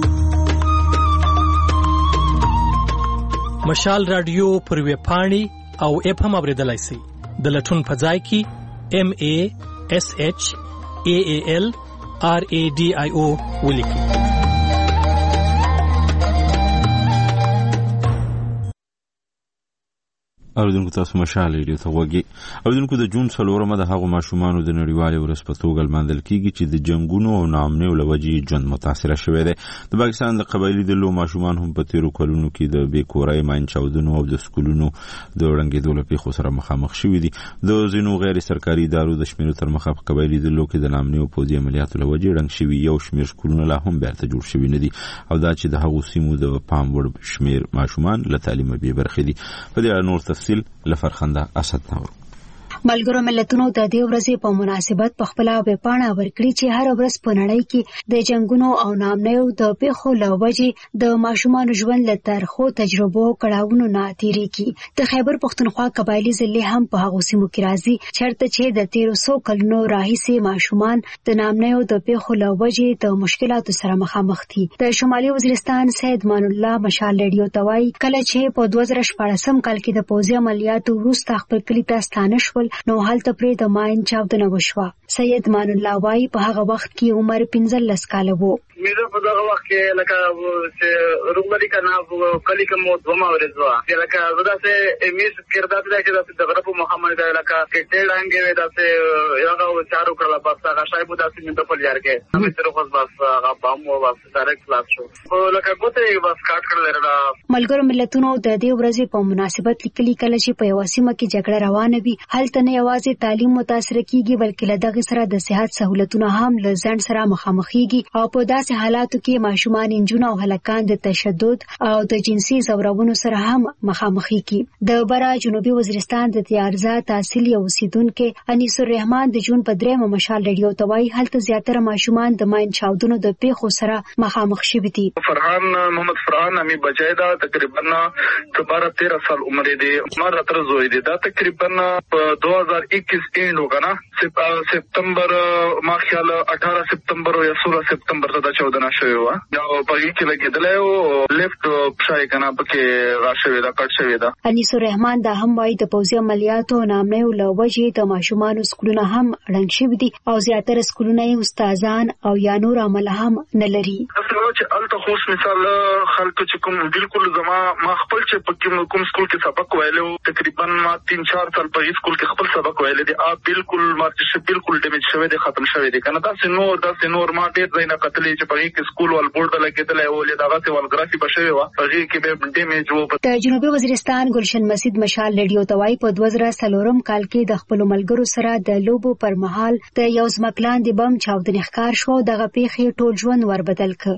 مشال رادیو پر وی پاڼي او اپ هم اوریدلای شي د لټون په ځای کې ام ا اس اچ ا ا ال ار ا ډي آی او ولیکي اوریدونکو تاسو مشال لیډیو ته وګورئ اوریدونکو د جون څلورمه د هغو ماشومانو د نړیوالې ورځ په توګه لمانځل کیږي چې د جنگونو او ناامنیو له وجې ژوند متاثره شوی دی د پاکستان د قبایلي ډلو ماشومان هم په تیرو کلونو کې د بې کورۍ ماین چاودنو او د سکولونو د ړنګېدو له پیښو سره مخامخ شوي دي د ځینو غیر سرکاري ادارو د شمیرو تر مخه په قبایلي ډلو کې د ناامنیو پوځي عملیاتو له وجې ړنګ شوي یو شمېر سکولونه لا هم بیرته جوړ شوي نه دي او دا چې د هغو سیمو د پام وړ شمېر ماشومان له تعلیمه بې برخې دي په دې اړه نور تفصیل لفرخنده اسد نور ملګرو ملتونو د دې ورځې په مناسبت په خپل ویبپاڼه ورکړي چې هر ورځ په نړۍ کې د جنگونو او ناامنیو د پیښو له وجې د ماشومانو ژوند له ترخو تجربو کړهونو نه تیریږي د خیبر پښتونخوا قبایلی ضلع هم په هغو سیمو کې راځي چېرته چې د تیرو څو کلونو راهیسې ماشومان د ناامنیو د پیښو له وجې د مشکلاتو سره مخامخ دي د شمالي وزیرستان سید مان الله مشال لیډیو ته وایي کله چې په دوه زره شپاړسم کال کې د پوځي عملیاتو وروسته خپل کلي ته ستانه شول نو هلته پرې د ماین چاودنه وشوه سید مان الله وایي په هغه وخت کې عمر پنځلس کاله و مې په دغه وخت کې لکه چې روغبري کنه کلی کوم دوما ورځوا چې لکه زدا سه امیز کردات دی چې د غرب محمد لکه کټه لانګې داسه یو چارو کړل پس هغه شای بو داسه مې په پلیار کې همې تر خو بس هغه بام و بس ډایرکټ کلاس شو لکه ګوته بس کاټ کړل را ملګرو ملتونو د دې ورځې په مناسبت لیکلي کله چې په یو سیمه کې جګړه روانه وي هلته نه یوازې تعلیم متاثر کیږي بلکې له دغه سره د صحت سہولتونه هم له ځان سره مخامخېږي او په داسې حالاتو کې ماشومان انجونه او هلکان د تشدد او د جنسي زورونو سره هم مخامخېږي د برا جنوبي وزیرستان د تیارزا تحصیل یو اوسیدونکو انیس الرحمن د جون په دریمه مشال ریډیو ته وایي هلته زیاتره ماشومان د ماین چاودنو د پیښو سره مخامخ شوي دي فرحان محمد فرحان امی بچای دا تقریبا بارہ تیرہ سال عمر دی مار تر زوی دی دا تقریبا دو ہزار اکیس اینڈ ہوگا نا سپتمبر ما خیال اٹھارہ سپتمبر یا سولہ سپتمبر ته دا چودنه شوی و او په یی کې لګیدل او لیفت پښای کنه پکې راشوي دا کټ شوی دا انیس الرحمن دا هم وایي د پوځي عملیاتو نامنیو له وجې د ماشومانو سکولونه هم ړنګ شوي دي او زیاتره سکولونه یې استادان او یا نور عمل هم نه لري چې الته خو مثال خلک چې کوم بالکل زما ما خپل چې په کوم سکول کې سبق ویلو تقریبا ما تین چار سال په سکول کې خپل سبق ویل دي ا بالکل مارچ بالکل ډیمیج شوی دی ختم شوی دی کنه دا سينور دا سينور ما ډېر زینا قتلې چې په کې سکول ول بورډ لګیدل او له دغه څه ولګرافي بشوي و هغه کې به ډیمیج وو د جنوبي وزیرستان گلشن مسجد مشال ریډیو توای په دوه زره څلورم کال کې د خپل ملګرو سره د لوبو پر مهال د یو ځمکلان د بم چاودنې ښکار شو دغه پیښې ټول ژوند ور بدل ک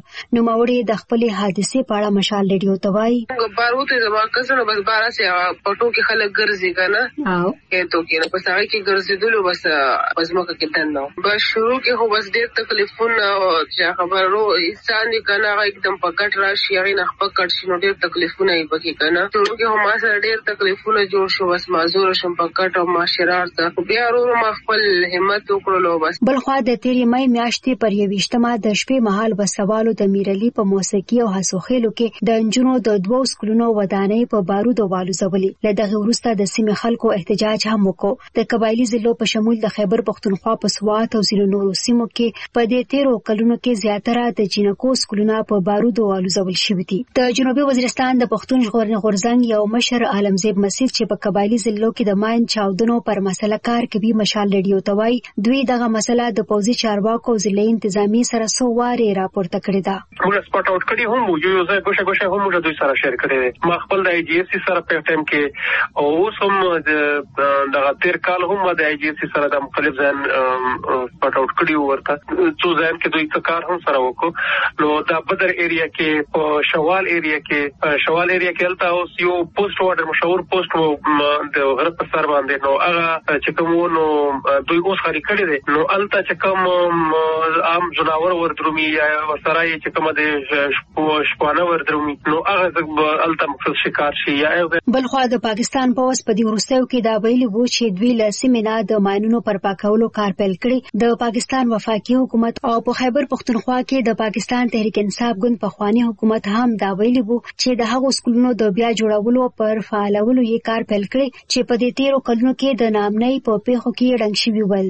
نوموړي د خپلې حادثې په اړه مشال ریډیو ته وایي باروته زما کسنه بس بارا سي پټو کې خلک ګرځي کنه او کېته کې په ساغي کې ګرځیدلو بس بس مکه کې دنه بس شروع کې هو بس ډېر تکلیفونه چې خبرو انسان کنه एकदम پکټ راشي هغه نه پکټ شنو ډېر تکلیفونه یې پکې کنه شروع کې هم ما سره ډېر تکلیفونه جوړ شو بس معذور شم پکټ او معاشرات ته بیا ورو ما خپل همت وکړلو بس بل خو د تیرې مې میاشتې پر یويشتمه د شپې مهال بسوالو د میرلی په موسیقي او هڅوخېلو کې د انجونو د دوو سکولونو ودانۍ په بارودو والوزولې له دغه وروسته د سیمې خلکو احتجاج هم وکړ د قبایلی ضلعو په شمول د خیبر پښتونخوا په سوات او ځینو نورو سیمو کې په دې تیرو کلونو کې زیاتره د جنکو سکولونه په بارودو والوزول شوي دي د جنوبي وزیرستان د پښتون ژغورنې غورځنګ یو مشر عالمزیب مسیح چې په قبایلی ضلعو کې د ماین چاودنو پر مسله کار کوي مشال ریډیو ته وایي دوی دغه مسله د پوځي چارواکو او ضلعي انتظامی سره څو وارې راپورته کړې ده موږ سپاټ اوټ کړی هم یو یو ځای ګوشه ګوشه هم موږ دوی سره شیر کړی ما خپل د ای جی اس سی سره په ټیم کې او اوس هم د تیر کال هم د ای جی اس سی سره د مختلف ځان سپاټ اوټ کړی ورته څو ځان کې دوی کار هم سره وکړو نو د بدر ایریا کې په شوال ایریا کې شوال ایریا کې الته اوس یو پوسټ وارډر مشهور پوسټ د غرب پر سر باندې نو هغه چې کوم نو دوی اوس خاري کړی دي نو الته چې کوم عام جناور وردرومي یا وسرای چې کوم د شپانه وردرومي نو هغه الته مقصد شکار شي یا بل خو د پاکستان په اوس په دې ورستیو کې دا ویلي وو چې دوی له سیمه د ماینونو پر پاکولو کار پیل کړی د پاکستان وفاقي حکومت او په خیبر پښتونخوا کې د پاکستان تحریک انصاف ګوند په خواني حکومت هم دا ویلي وو چې د هغو سکولونو د بیا جوړولو پر فعالولو یې کار پیل کړی چې په دې تیرو کلونو کې د نامنۍ په پیښو کې رنګ شوي ول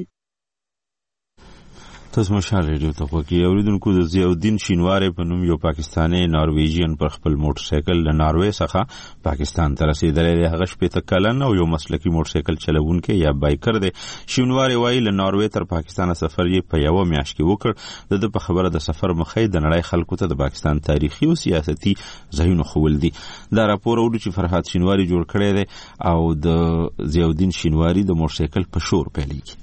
تاسو مشال ریډیو ته وګورئ اوریدونکو د ضیاءالدین شینواری په نوم یو پاکستانی نارویجین پر خپل موټر سایکل له ناروې څخه پاکستان ته رسیدلی دی هغه شپېته کلن او یو مسلکي موټر سایکل چلوونکی یا بایکر دی شینواری وایي له ناروې تر پاکستان سفر یې په یوه میاشت کې وکړ د په خبره د سفر مخې د نړۍ خلکو ته د پاکستان تاریخي او سیاسي ځایونه ښوول دي دا راپور اورو چې فرحات شینواری جوړ کړی دی او د ضیاءالدین شینواری د موټر سایکل په شور پیلېږي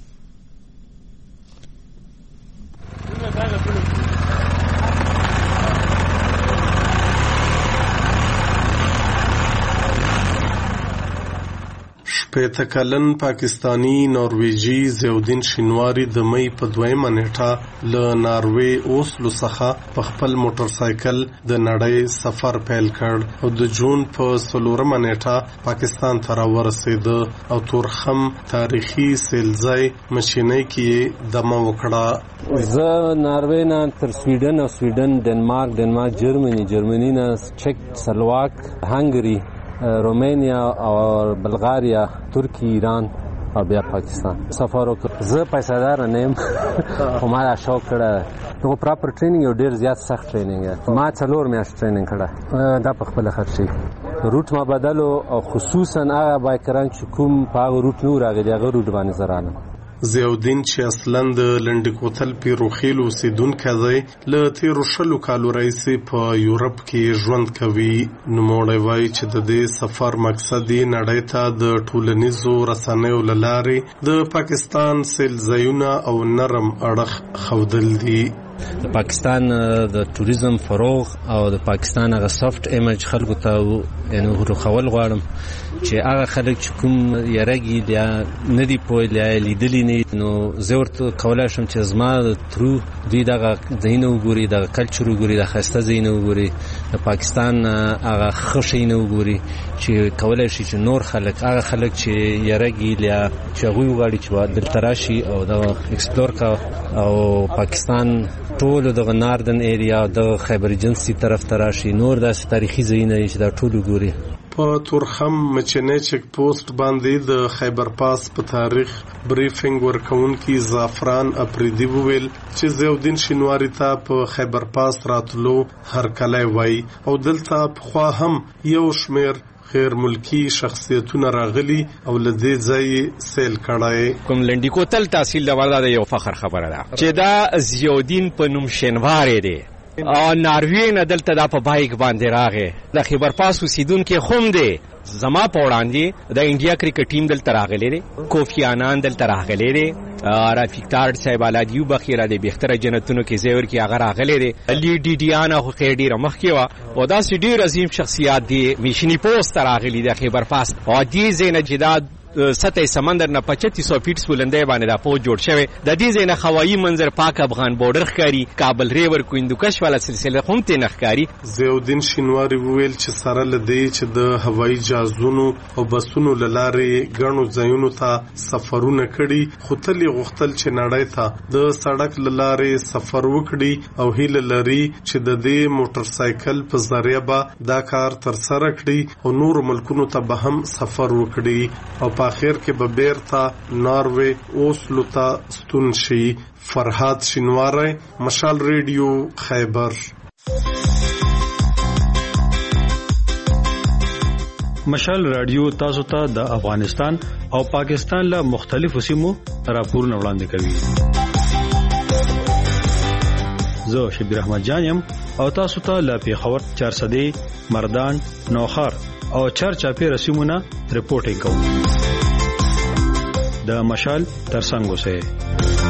شپېته کلن پاکستانی نارویجي ضیاءالدین شینواری د مئی په دویمه نیټه له ناروې اوسلو څخه په خپل موټر سایکل د نړۍ سفر پیل کړ او د جون په څلورمه نیټه پاکستان ته راورسېده او تورخم تاریخي سیلځای مشینۍ کې دمه وکړه زه ناروې نه تر سویډن او سویډن ډنمارک ډنمارک جرمني جرمني نه چک سلواک هنګري رومانیا او بلغاریا ترکی ایران او بیا پاکستان سفر وکړ زه پیسادار نه یم خو ما دا شوق کړی نو پراپر ټریننګ یو ډېر زیات سخت ټریننګ ما څلور میاشت ټریننګ کړی دا په خپل خرچي روټ ما بدلو او خصوصا هغه بایکران چې کوم په هغه روټ نو راغلي هغه روټ باندې زرانه ضیاءالدین چې اصلاً د لنډ کوتل پیروخیل اوسیدونکی دی له تیرو شلو کالو راهیسې په یورپ کې ژوند کوي نوموړی وایي چې د دې سفر مقصد یې نړۍ ته د ټولنیزو رسنیو له لارې د پاکستان سیلځایونه او نرم اړخ ښودل دي د پاکستان د ټوریزم فروغ او د پاکستان هغه سافت ایمیج خلکو ته یعنی ورخول غواړم چې هغه خلک چې کوم یارګي یا ندی پوهیل یا لیدلی نه نو زه ورته کولای شم چې زما ترو دوی دغه ځایونه وګوري دغه کلچر وګوري د ښایسته ځایونه وګوري د پاکستان هغه ښه شیونه وګوري چې کولای شي چې نور خلک هغه خلک چې یارګي یا چې هغوی وغواړي چې دلته راشي او دغه ایکسپلور کا او پاکستان ټول دغه ناردن ایریا د خیبر جنسي طرف ته راشي نور داسې تاریخي ځایونه چې دا ټول وګوري په تورخم مچنې چک پوسټ باندې د خیبر پاس په تاریخ بریفینګ ورکونکي زعفران اپریدي وویل چې ضیاءالدین شینواری ته په خیبر پاس راتلو هرکلی وای او دلته پخوا هم یو شمیر غیر ملکی شخصیتونه راغلي او لدې ځای سیل کړای کوم لنډی کوتل تحصیل د وردا یو فخر خبره ده چې دا ضیاءالدین په نوم شینواری دی او ناروې نه دلته دا په بایک باندې راغی د خیبر پاس اوسیدونکو خوم دی زما په وړاندې د انډیا کرکټ ټیم دلته راغلی دی، کوفی انان دلته راغلی دی، رافیق تارډ صاحب الادیو بخیره دی بهتره جنتونو کې زیور کې هغه راغلی دی، لی ډی ډیانا خو خیر ډیره مخکې وه او داسې ډېر عظیم شخصیات دي. میشني پوسټ راغلی دی خیبر پاس او دې ځای نه چې دا سطح سمندر نه پچتیس سو فیټ بلندۍ باندې دا پوسټ جوړ شوی، د دې ځای نه هوایي منظر پاک افغان بورډر ښکاري، کابل ریور کویندوکش والا سلسله هم ته نه ښکاري. زیودین شینواری وویل چې سره لدی چې د هوایي جهازونو او بسونو لارې غنو ځایونو ته سفرونه کړي، خو تل غوښتل چې نړۍ ته د سړک لارې سفر وکړي او هیله لري چې د دې موټر سایکل په ذریعہ به دا کار تر سره کړي او نور ملکونو ته به هم سفر وکړي او په اخر کې به بیرته ناروې اوسلو ته ستون شي. فرهاد شینواری، مشال ریډیو، خیبر. مشال رادیو تاسو ته د افغانستان او پاکستان له مختلفو سیمو راپورونه وړاندې کوي. زه شبیر احمد جانم او تاسو ته له پیښور، چارسدې، مردان، نوخار او چارچاپیر سیمونه رپورټینګ کوم. د مشال ترڅنګ اوسئ.